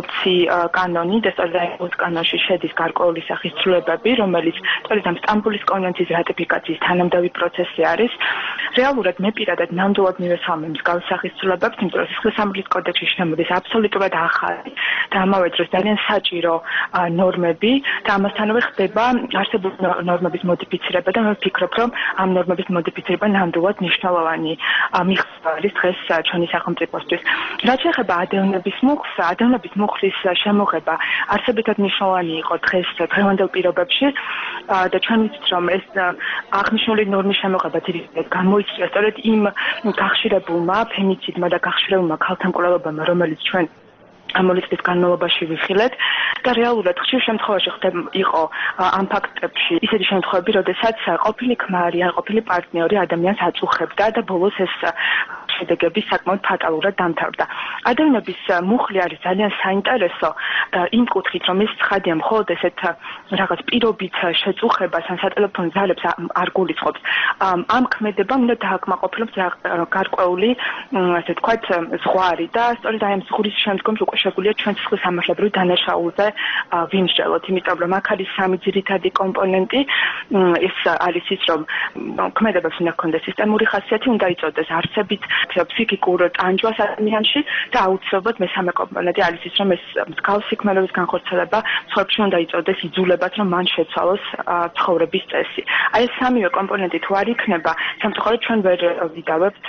20 კანონი და სწორედ 20 კანონში შედის გარკვეული სახის ცვლილებები, რომელიც სწორედ ამ სტამბოლის კონვენციის რატიფიკაციის თანამდები პროცესი არის. რეალურად მე პირადად ნამდვილად მივესალმე მსგავს სახის ცვლილებებს, იმიტომ რომ სისხლის სამართლის კოდექსში შემოდის აბსოლუტურად ახალი და ამავე დროს ძალიან საჭირო ნორმები და ამასთანავე ხდება არსებული ნორმების მოდიფიცირება და მე ვფიქრობ, რომ ამ ნორმების მოდიფიცირება ნამდვილად მნიშვნელოვანი მიღწევა არის დღეს ჩვენი სახელმწიფოსთვის. რაც შეეხება ადევნების მუხლს, ადევნების მუხლის შემოღება არსებითად მნიშვნელოვანი იყო დღეს დღევანდელ პირობებში და ჩვენ ვიცით, რომ ეს აღნიშნული ნორმის შემოღება ძირითადად გამოიწვია სწორედ იმ გახშირებულმა ფემიციდმა და გახშირებულმა ქალთა მკვლელობამ, რომელიც ჩვენ ამოლიწების განმავლობაში ვიხილეთ და რეალურად ხშირ შემთხვევაში იყო ამ ფაქტებში ისეთი შემთხვევები, როდესაც ყოფილი ქმარი ან ყოფილი პარტნიორი ადამიანს აწუხებდა და ბოლოს ეს შედეგები საკმაოდ ფატალურად დამთავრდა. ადამიანების მუხლი არის ძალიან საინტერესო იმ კუთხით, რომ ის ცხადია მხოლოდ ესეთ რაღაც პირობით შეწუხებას ან სატელეფონო ძალებს არ გულისხმობს. ამ ქმედებამ უნდა დააკმაყოფილოს გარკვეული, ასე ვთქვათ, ზღვარი და სწორედ აი ამ ზღვრის შემდგომს უკვე შეგვიძლია ჩვენ სისხლის სამართლებრივ დანაშაულზე ვიმსჯელოთ, იმიტომ რომ აქ არის სამი ძირითადი კომპონენტი. ეს არის ის, რომ ქმედებებს უნდა ჰქონდეს სისტემური ხასიათი, უნდა იწოდეს არსებით ფსიქიკურ ტანჯვას ადამიანში და აუცილებლად მესამე კომპონენტი არის ის, რომ ეს მსგავსი ქმედების განხორციელება ცხოვრებაში უნდა იწოდეს იძულებად, რომ მან შეცვალოს ცხოვრების წესი. აი ეს სამივე კომპონენტი თუ არ იქნება, სამწუხაროდ ჩვენ ვერ ვიდავებთ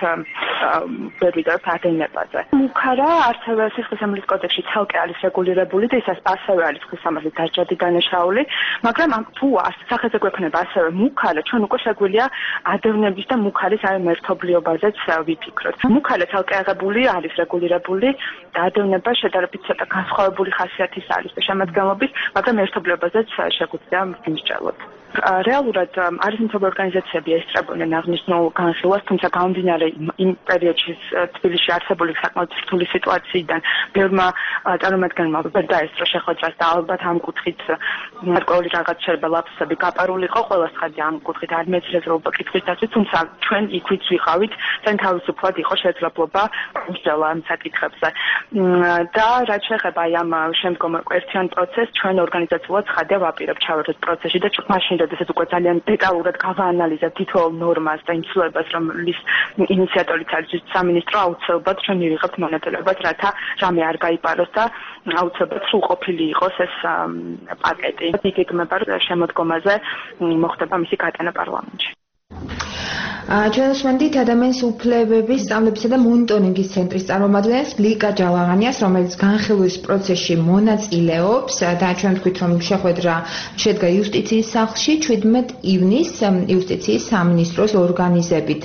ადევნებაზე. მუქარა ასევე სისხლის სამართლის კოდექსში ცალკე არის რეგულირებული და ის ასევე არის სისხლის სამართლის დასჯადი დანაშაული, მაგრამ თუ სახეზე გვექნება ასევე მუქარა, ჩვენ უკვე შეგვიძლია ადევნების და მუქარის აი მერთობლიობაზეც ვიფიქროთ. მუქარა ცალკე აღებული არის რეგულირებული და ადევნება შედარებით ცოტა განსხვავებული ხასიათის არის და შემადგენლობის, მაგრამ ერთობლიობაზეც შეგვიძლია ვიმსჯელოთ. რეალურად არის მთავარი ორგანიზაციები ესწრებოდნენ აღნიშნულ განხილვას, თუმცა გამომდინარე იმ პერიოდში თბილისში არსებული საკმაოდ რთული სიტუაციიდან ბევრმა წარმომადგენელმა ვერ დაესწრო შეხვედრას და ალბათ ამ კუთხით გარკვეული რაღაც შეიძლება ლაფსები გაპარული იყო, ყველა ცხადია ამ კუთხით არ მეცრესობა კითხვის დაცვით, თუმცა ჩვენ იქვით ვიყავით, ძალიან თავისუფლად იყო შესაძლებლობა ვიმსჯელა ამ საკითხებზე. და რაც შეეხება ამ შემდგომ ერთიან პროცესს, ჩვენ ორგანიზაციულად ცხადია ვაპირებთ ჩავერთოთ პროცესში და მაშინ როდესაც უკვე ძალიან დეტალურად გავაანალიზებთ თითოეულ ნორმას და იმ ცვლილებას, რომლის ინიციატორიც არის სამინისტრო, აუცილებლად ჩვენ მივიღებთ მონაწილეობას, რათა რამე არ გაიპაროს და აუცილებლად სრულყოფილი იყოს ეს პაკეტი. იგეგმება, რომ შემოდგომაზე მოხდება მისი გატანა პარლამენტში. ჩვენ ვსმენდით ადამიანის უფლებების სწავლებისა და მონიტორინგის ცენტრის წარმომადგენელს ლიკა ჯალაღანიას, რომელიც განხილვის პროცესში მონაწილეობს და ჩვენ ვთქვით, რომ შეხვედრა შედგა იუსტიციის სახლში 17 ივნისს იუსტიციის სამინისტროს ორგანიზებით.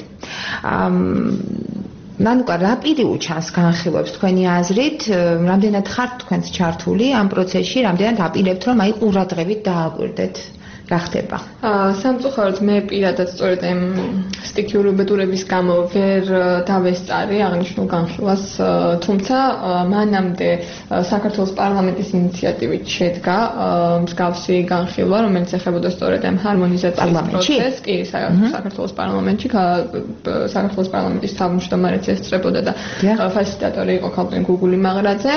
ნანუკა, რა პირიულ ჩანს განხილვებს თქვენი აზრით? რამდენად ხართ თქვენს ჩართული ამ პროცესში, რამდენად აპირებთ, რომ აი ყურადღებით დააკვირდეთ? რა ხდება? სამწუხაროდ მე პირადად სწორედ ამ სტიქიური უბედურების გამო ვერ დავესწარი აღნიშნულ განხილვას, თუმცა მანამდე საქართველოს პარლამენტის ინიციატივით შედგა მსგავსი განხილვა, რომელიც ეხებოდა სწორედ ამ ჰარმონიზაციის პროცესს. კი, საქართველოს პარლამენტში საქართველოს პარლამენტის თავმჯდომარეც ესწრებოდა და ფასილიტატორი იყო ქალბატონი გუგული მაღრაძე.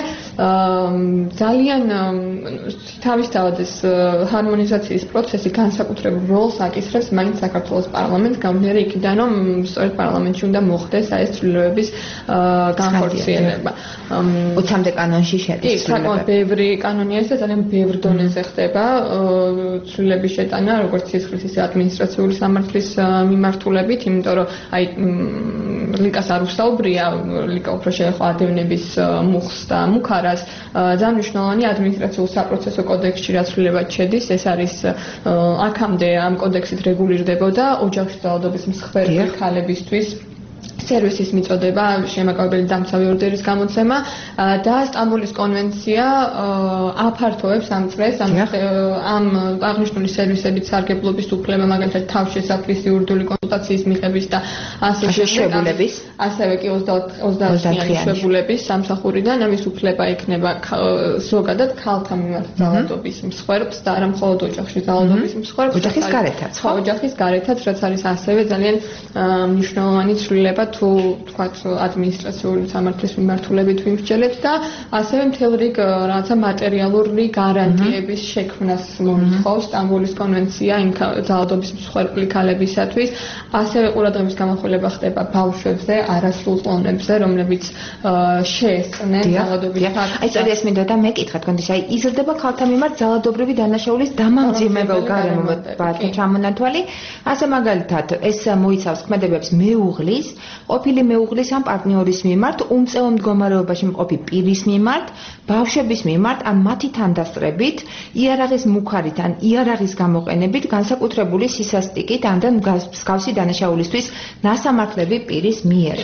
ძალიან თავისთავად ეს ჰარმონიზაციის პროცესი განსაკუთრებულ როლს აკისრებს მაინც საქართველოს პარლამენტს, გამომდინარე იქიდან, რომ სწორედ პარლამენტში უნდა მოხდეს ეს ცვლილებების განხორციელება. 20-მდე კანონში შედის. კი, საკმაოდ ბევრი კანონია ეს და ძალიან ბევრ დონეზე ხდება ცვლილების შეტანა, როგორც სისხლის ისე ადმინისტრაციული სამართლის მიმართულებით, იმიტომ რომ აი ლიკას არ უსაუბრია, ლიკა უფრო შეეხო ადევნების მუხლს და მუქარას. ძალიან მნიშვნელოვანი ადმინისტრაციულ საპროცესო კოდექსში რაც ცვლილებად შედის, ეს არის აქამდე ამ კოდექსით რეგულირდებოდა ოჯახში ძალადობის მსხვერპლი ქალებისთვის სერვისის მიწოდება, შემაკავებელი დამცავი ორდერის გამოცემა და სტამბოლის კონვენცია აფართოვებს ამ წრეს, ამ აღნიშნული სერვისებით სარგებლობის უფლება, მაგალითად თავშესაფრის იურიდიული კონსულტაციის მიღების და შეშებულების, ასევე კი 24-იანი შეებულების სამსახურიდან ამის უფლება ექნება ზოგადად ქალთა მიმართ ძალადობის მსხვერპლს და არა მხოლოდ ოჯახში ძალადობის მსხვერპლს, ოჯახის გარეთაც, ხო, ოჯახის გარეთაც, რაც არის ასევე ძალიან მნიშვნელოვანი ცვლილება თუ თქვათ ადმინისტრაციული სამართლის მიმართულებით ვიმსჯელებთ და ასევე მთელ რიგ რაღაცა მატერიალური გარანტიების შექმნას მოითხოვს სტამბოლის კონვენცია იმ ძალადობის მსხვერპლი ქალებისათვის, ასევე ყურადღების გამახვილება ხდება ბავშვებზე, არასრულ წლოვნებზე, რომლებიც შეესწნენ ძალადობის ფაქტს. აი სწორედ ეს მინდოდა და მეკითხა თქვენთვის, აი იზრდება ქალთა მიმართ ძალადობრივი დანაშაულის დამამძიმებელ გარემოებად ჩამონათვალი, ასე მაგალითად ეს მოიცავს ქმედებებს მეუღლის, ყოფილი მეუღლის ან პარტნიორის მიმართ, უმწეო მდგომარეობაში მყოფი პირის მიმართ, ბავშვების მიმართ ან მათი თანდასწრებით, იარაღის მუქარით ან იარაღის გამოყენებით, განსაკუთრებული სისასტიკით ან მსგავსი მსგავსი დანაშაულისთვის ნასამართლები პირის მიერ.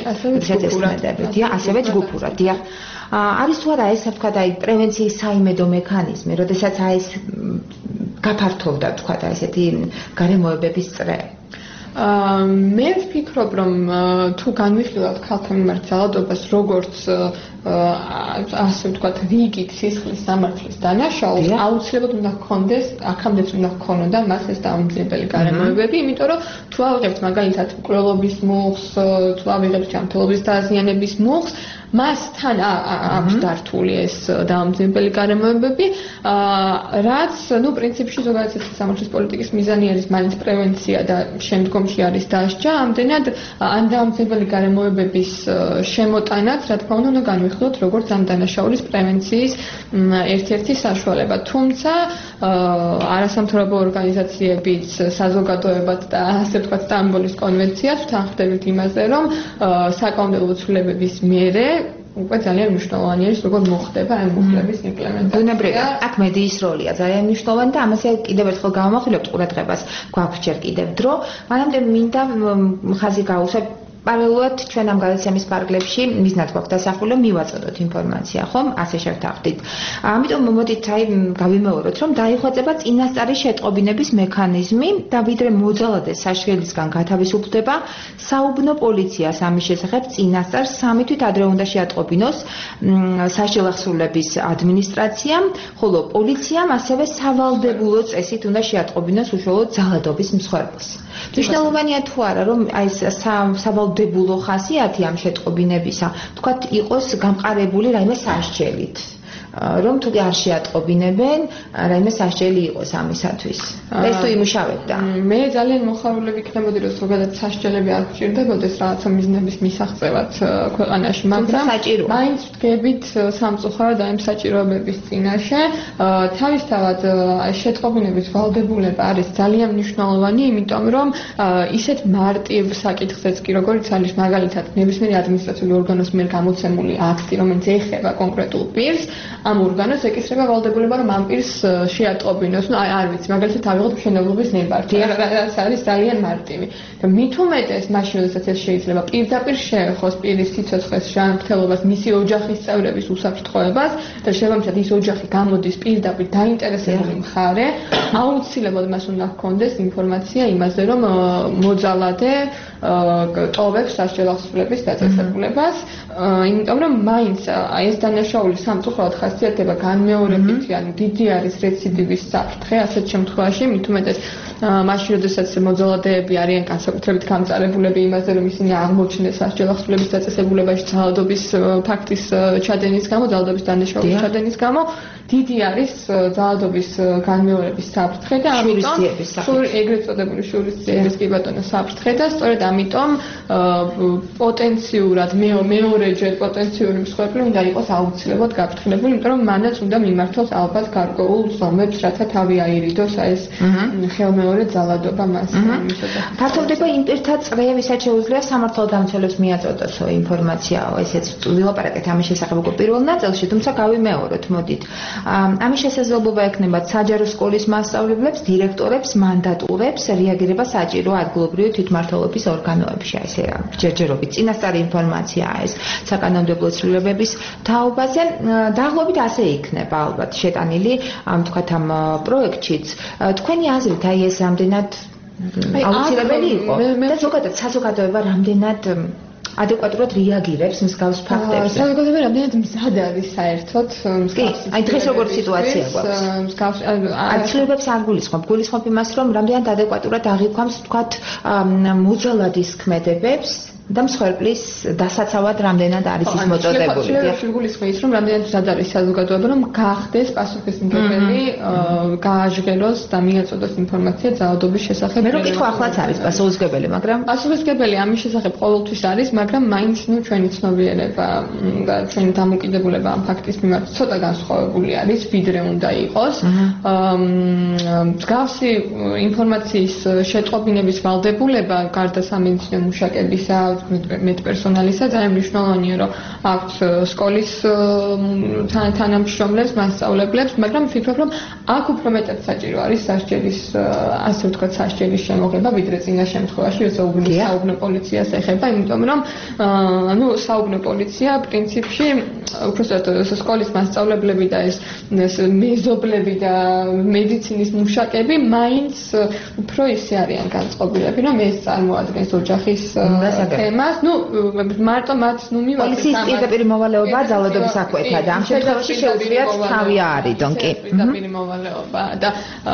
ასევე ჯგუფურად, დიახ. არის თუ არა ეს თქვა და აი პრევენციის საიმედო მექანიზმი, როდესაც აი ეს გაფართოვდა თქვა და ესეთი გარემოებების წრე. მე ვფიქრობ, რომ თუ განვიხილავთ ქალთა მიმართ ძალადობას როგორც ასე ვთქვათ, რიგით სისხლის სამართლის დანაშაულს, აუცილებლად უნდა გქონდეს, აქამდეც უნდა გქონოდა მას ეს დაუმძიმებელი გარემოებები, იმიტომ რომ თუ ავიღებთ მაგალითად მკვლელობის მუხლს, თუ ავიღებთ ჯანმრთელობის დაზიანების მუხლს, მასთან აქვს დართული ეს დაუმძიმებელი გარემოებები, რაც, პრინციპში ზოგადად სისხლის სამართლის პოლიტიკის მიზანი არის მაინც პრევენცია და შემდგომში არის დასჯა, ამდენად ამ დაუმძიმებელი გარემოებების შემოტანაც, რა თქმა უნდა, უნდა განვიხილოთ როგორც ამ დანაშაულის პრევენციის ერთ-ერთი საშუალება. თუმცა არასამთავრობო ორგანიზაციებიც, საზოგადოებაც და ასე ვთქვათ, სტამბოლის კონვენციაც ვთანხმდებით იმაზე, რომ საკანონმდებლო ცვლილებების მერე უკვე ძალიან მნიშვნელოვანი არის, როგორ მოხდება ამ მუხლების იმპლემენტაცია. ბუნებრივია, აქ მედიის როლია ძალიან მნიშვნელოვანი და ამაზე კიდევ ერთხელ გავამახვილებთ ყურადღებას, გვაქვს ჯერ კიდევ დრო. მანამდე მინდა ხაზი გავუსვათ პარალელურად ჩვენ ამ გადაცემის ფარგლებში მიზნად გვაქვს დასახული მივაწოდოთ ინფორმაცია, ხომ? ასე შევთანხმდით. ამიტომ მოდით აი გავიმეოროთ, რომ დაიხვეწება წინასწარი შეტყობინების მექანიზმი და ვიდრე მოძალადეს საშველისგან გათავისუფლდება, საუბნო პოლიციას ამის შესახებ წინასწარ 3 თვით ადრე უნდა შეატყობინოს საშელახსრულების ადმინისტრაციამ, ხოლო პოლიციამ ასევე სავალდებულო წესით უნდა შეატყობინოს უშუალოდ ძალადობის მსხვერპლს. მნიშვნელოვანია თუ არა, რომ აი სავალდებულო ხასიათი ამ შეტყობინებისა, თქვათ, იყოს გამყარებული რაიმე სასჯელით. რომ თუ არ შეატყობინებენ, რაიმე სასჯელი იყოს ამისათვის. ეს თუ იმუშავებდა. მე ძალიან მოხარულე ვიქნებოდი, რომ ზოგადად სასჯელები არ გვჭირდებოდეს რაღაცა მიზნების მისაღწევად ქვეყანაში, მაგრამ მაინც ვდგებით სამწუხაროდ ამ საჭიროებების წინაშე. თავისთავად შეტყობინების ვალდებულება არის ძალიან მნიშვნელოვანი, იმიტომ რომ ისეთ მარტივ საკითხზეც კი როგორც არის მაგალითად ნებისმიერი ადმინისტრაციული ორგანოს მიერ გამოცემული აქტი, რომელიც ეხება კონკრეტულ პირს, ამ ორგანოს ეკისრება ვალდებულება, რომ ამ პირს შეატყობინოს. არ ვიცი, მაგალითად ავიღოთ მშენებლობის ნებართვი, რაც არის ძალიან მარტივი. და მით უმეტეს მაშინ, როდესაც ეს შეიძლება პირდაპირ შეეხოს პირის სიცოცხლეს, ჯანმრთელობას, მისი ოჯახის წევრების უსაფრთხოებას და შესაბამისად ის ოჯახი გამოდის პირდაპირ დაინტერესებული მხარე, აუცილებლად მას უნდა ჰქონდეს ინფორმაცია იმაზე, რომ მოძალადე ტოვებს სასჯელახსრულების დაწესებულებას, იმიტომ რომ მაინც ეს დანაშაული სამწუხაროდ ხასიათდება განმეორებითი, ანუ დიდი არის რეციდივის საფრთხე ასეთ შემთხვევაში, მით უმეტეს მაშინ, როდესაც მოძალადეები არიან განსაკუთრებით გამწარებულები იმაზე, რომ ისინი აღმოჩნდეს სასჯელახსრულების დაწესებულებაში ძალადობის ფაქტის ჩადენის გამო, ძალადობის დანაშაულის ჩადენის გამო, დიდი არის ძალადობის განმეორების საფრთხე და ამიტომ ეგრეთ წოდებული შურისძიების კი ბატონო საფრთხე და სწორედ ამიტომ პოტენციურად მეორეჯერ პოტენციური მსხვერპლი უნდა იყოს აუცილებლად გაფრთხილებული, იმიტომ რომ მანაც უნდა მიმართოს ალბათ გარკვეულ ზომებს, რათა თავი აირიდოს ეს ხელმეორე ძალადობა მას. ფართოვდება იმ პირთა წრე, ვისაც შეუძლია სამართალდამცველებს მიაწოდოს ინფორმაცია, ესეც ვილაპარაკეთ ამის შესახებ უკვე პირველ ნაწილში, თუმცა გავიმეოროთ, მოდით. ამის შესაძლებლობა ექნებათ საჯარო სკოლის მასწავლებლებს, დირექტორებს, მანდატურებს, რეაგირება საჭირო ადგილობრივი თვითმმართველობის ორგანოებში, ესე ჯერჯერობით წინასწარი ინფორმაციაა ეს საკანონმდებლო ცვლილებების თაობაზე. დაახლოებით ასე იქნება ალბათ შეტანილი თქვათ ამ პროექტშიც. თქვენი აზრით აი ეს რამდენად აუცილებელი იყო და ზოგადად საზოგადოება რამდენად ადეკვატურად რეაგირებს მსგავს ფაქტებზე. საზოგადოება რამდენად მზად არის საერთოდ მსგავსი. აი დღეს როგორ სიტუაცია გვაქვს? მსგავსი ცვლილებებს არ გულისხმობ. გულისხმობ იმას, რომ რამდენად ადეკვატურად აღიქვამს თქვათ მოძალადის ქმედებებს და მსხვერპლის დასაცავად რამდენად არის ის მოწოდებული. გულისხმობ ის, რომ რამდენად მზად არის საზოგადოება, რომ გახდეს პასუხისმგებელი, გააჟღეროს და მიაწოდოს ინფორმაცია ძალადობის შესახებ. მე რო კითხვა ახლაც არის პასუხისმგებელი, მაგრამ პასუხისმგებელი ამის შესახებ ყოველთვის არის, მაგრამ მაინც ჩვენი ცნობიერება და ჩვენი დამოკიდებულება ამ ფაქტის მიმართ ცოტა განსხვავებული არის, ვიდრე უნდა იყოს. მსგავსი ინფორმაციის შეტყობინების ვალდებულება გარდა სამედიცინო მუშაკებისა მეტ პერსონალისა ძალიან მნიშვნელოვანია რომ აქვს სკოლის თანამშრომლებს, მასწავლებლებს, მაგრამ ვფიქრობ რომ აქ უფრო მეტად საჭირო არის სასჯელის ასე ვთქვათ სასჯელის შემოღება ვიდრე წინა შემთხვევაში როცა საუბნო პოლიციას ეხება, იმიტომ რომ საუბნო პოლიცია პრინციპში უბრალოდ სკოლის მასწავლებლები და ეს მეზობლები და მედიცინის მუშაკები მაინც უფრო ისე არიან განწყობილები, რომ ეს წარმოადგენს ოჯახის თემას. მარტო მათ პოლიციის პირდაპირ მოვალეობაა ძალადობის აკვეთა და ამ შემთხვევაში შეუძლიათ თავი აარიდონ კი. პირდაპირ მოვალეობა და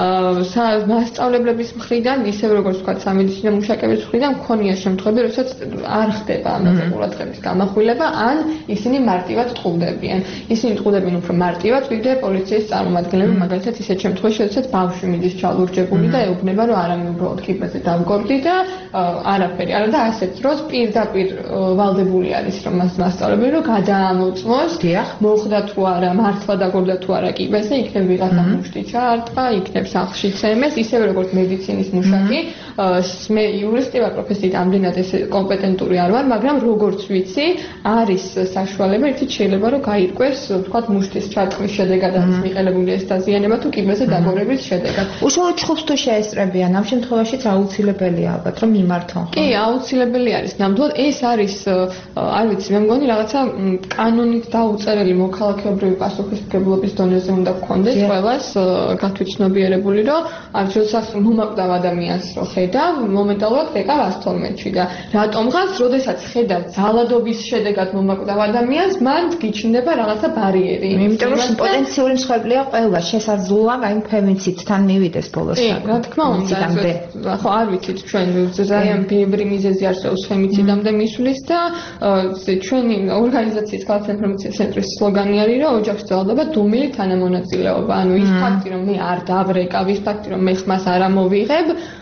მასწავლებლების მხრიდან, ისევ როგორც ვთქვათ, სამედიცინო მუშაკების მხრიდან მქონია შემთხვევები, როდესაც არ ხდება ამაზე ყურადღების გამახვილება, ან ისინი მარტივად ტყუდებიან. ისინი ტყუდებიან უფრო მარტივად, ვიდრე პოლიციის წარმომადგენლები, მაგალითად ისეთ შემთხვევაში, როდესაც ბავშვი მიდის ჩალურჯებული და ეუბნება, რომ არა მე უბრალოდ კიბეზე დავგორდი და არაფერი. არა და ასეთ დროს პირდაპირ ვალდებული არის რომ მასწავლებელი რომ გადაამოწმოს, მოხდა თუ არა, მართლა დაგორდა თუ არა კიბეზე, იქნებ ვიღაცა მუშტი ჩაარტყა, იქნებ სახლში ცემეს, ისევე როგორც მედიცინის მუშაკი. მე იურისტი ვარ პროფესიით, ამდენად ეს კომპეტენტური არ ვარ, მაგრამ როგორც ვიცი, არის საშუალება, ერთით შეიძლება რომ გაირკვეს, ვთქვათ, მუშტის ჩარტყმის შედეგად არის მიყოლებული ეს დაზიანება თუ კიბეზე დაგორების შედეგად. უშუალოდ ჩხუბს თუ შეესწრებიან, ამ შემთხვევაშიც აუცილებელია ალბათ რომ მიმართონ. კი, აუცილებელი არის. ნამდვილად ეს არის, არ ვიცი, მე მგონი რაღაცა კანონით დაუწერელი მოქალაქეობრივი პასუხისმგებლობის დონეზე უნდა გქონდეს ყველას გათვითცნობიერებული, რომ როდესაც მომაკვდავ ადამიანს რო ხედავ, მომენტალურად ეკავ 112-ში და რატომღაც, როდესაც ხედავ ძალადობის შედეგად მომაკვდავ ადამიანს, მან გიჩნდება რაღაცა ბარიერი. იმიტომ რომ პოტენციური მსხვერპლია ყველა, შესაძლოა აი ფემიციდთან მივიდეს ბოლოს. კი, რა თქმა უნდა, ხო არ ვიცით ჩვენ ძალიან ბევრი მიზეზი არსებობს ფემიციდამდე მისვლის და ჩვენი ორგანიზაციის ქალაქის ინფორმაციის ცენტრის სლოგანი არის, რომ ოჯახში ძალადობა დუმილი თანამონაწილეობა. ანუ ის ფაქტი, რომ მე არ დავრეკავ, ის ფაქტი, რომ მე ხმას არ ამოვიღებ,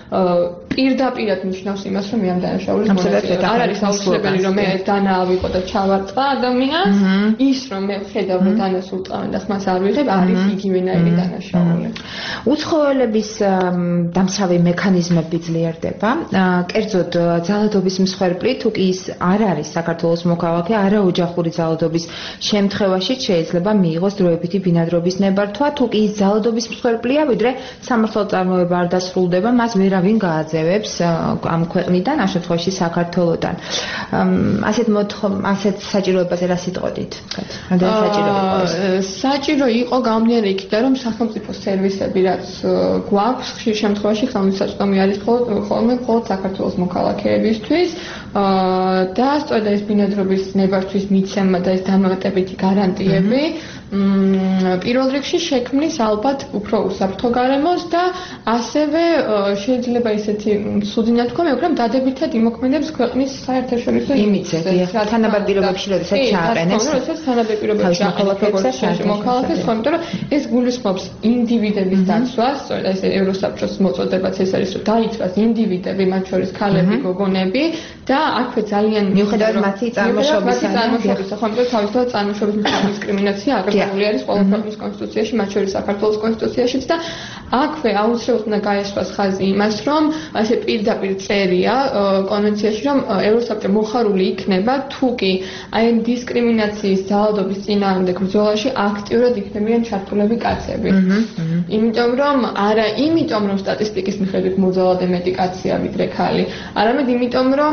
პირდაპირად ნიშნავს იმას, რომ მე ამ დანაშაულის მონაწილე არ არის აუცილებელი, რომ მე დანაავიყო და ჩავარტყა ადამიანს, ის რომ მე ხედავ, რომ დანასულტყავენ და ხმას არ ვიღებ, არის იგივენაირი დანაშაული. უცხოელების დამცავი მექანიზმები ძლიერდება. კერძოდ ძალადობის მსხვერპლი, თუ კი ის არ არის საქართველოს მოქალაქე, არაოჯახური ძალადობის შემთხვევაში შეიძლება მიიღოს დროებითი ბინადრობის ნებართვა, თუ კი ის ძალადობის მსხვერპლია, ვიდრე სამართალწარმოება არ დასრულდება, მას ვერავინ გააძევებს ამ ქვეყნიდან, ამ შემთხვევაში საქართველოდან. ასეთ საჭიროებაზე რა სიტყოდით? საჭირო იყო გამძლეარი იქიდან, რომ სახელმწიფო სერვისები რაც გვაქვს, ხშირ შემთხვევაში ხელმისაწვდომი არის მხოლოდ საქართველოს მოქალაქეებისთვის და სწორედ ეს ბინადრობის ნებართვის მიცემა და ეს დამატებითი გარანტიები პირველ რიგში შექმნის ალბათ უფრო უსაფრთხო გარემოს და ასევე შეიძლება ისეთი ცუდი ნათქვა მეუქრა დადებითად იმოქმედებს ქვეყნის საერთაშორისო იმიძებს თანაბარ პირობებში როდესაც ჩააყენებს როდესაც თანაბარ პირობებში მოქალაქეს ხომ რომ ეს გულისხმობს ინდივიდების დაცვას სწორედ ეს ევროსაბჭოს მოწოდებაც ეს არის რომ დაიცვას ინდივიდები მათ შორის ქალები გოგონები და აქვე ძალიან მიუხედავად მათი წარმოშობისა ხომ რომ თავისთავად წარმოშობის მიხედვით დისკრიმინაცია აღებული არის ყველა ქვეყნის კონსტიტუციაში მათ შორის საქართველოს კონსტიტუციაშიც და აქვე აუცილებლად უნდა გაესვას ხაზი იმას რომ ასე პირდაპირ წერია კონვენციაში რომ ევროსაბჭო მოხარული იქნება თუ კი აი დისკრიმინაციის ძალადობის წინააღმდეგ ბრძოლაში აქტიურად იქნებიან ჩართულები კაცები. იმიტომ რომ არა იმიტომ რომ სტატისტიკის მიხედვით მოძალადე მეტი კაცია ვიდრე ქალი, არამედ იმიტომ რომ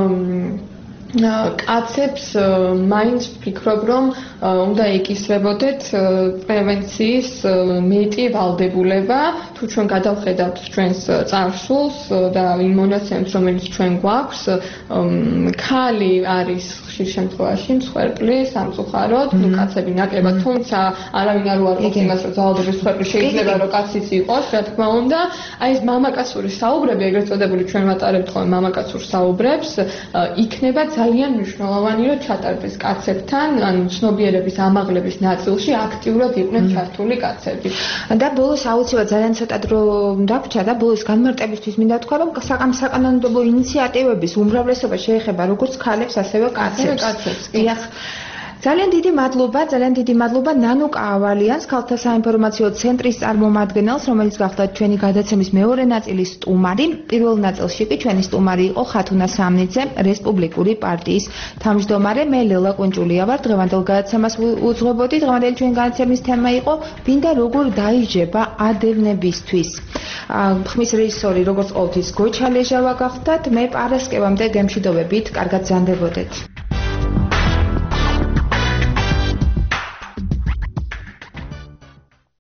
კაცებს მაინც ვფიქრობ რომ უნდა ეკისრებოდეთ პრევენციის მეტი ვალდებულება თუ ჩვენ გადავხედავთ ჩვენს წარსულს და იმ მონაცემს რომელიც ჩვენ გვაქვს ქალი არის ხშირ შემთხვევაში მსხვერპლი სამწუხაროდ ნუ კაცები ნაკლებად თუმცა არავინ არ უარყოფს იმას რომ ძალადობის მსხვერპლი შეიძლება რომ კაციც იყოს რა თქმა უნდა აი ეს მამაკაცური საუბრები ეგრეთ წოდებული ჩვენ ვატარებთ ხოლმე მამაკაცურ საუბრებს იქნება ძალიან მნიშვნელოვანი რომ ჩატარდეს კაცებთან ანუ ცნობიერების ამაღლების ნაწილში აქტიურად იყვნენ ჩართული კაცები და ბოლოს აუცილებლად ძალიან ცოტა დრო დაგვრჩა და ბოლოს განმარტებისთვის მინდა თქვა რომ საკანონმდებლო ინიციატივების უმრავლესობა შეეხება როგორც ქალებს ასევე კაცებს. ძალიან დიდი მადლობა ნანუ კავალიანს, ქალთა საინფორმაციო ცენტრის წარმომადგენელს, რომელიც გახდა ჩვენი გადაცემის მეორე ნაწილის სტუმარი. პირველ ნაწილში კი ჩვენი სტუმარი იყო ხათუნა სამნიძე, რესპუბლიკური პარტიის თავმჯდომარე. მე ლელა კუნჭულია ვარ. დღევანდელ გადაცემას უძღვებოდი. დღევანდელი ჩვენი გადაცემის თემა იყო ვინ და როგორ დაიჯება ადევნებისთვის. ხმის რეჟისორი როგორც ყოველთვის გოჩა ლეჟავა გახდათ. მე პარასკევამდე გემშვიდობებით, კარგად ზანდებოდეთ.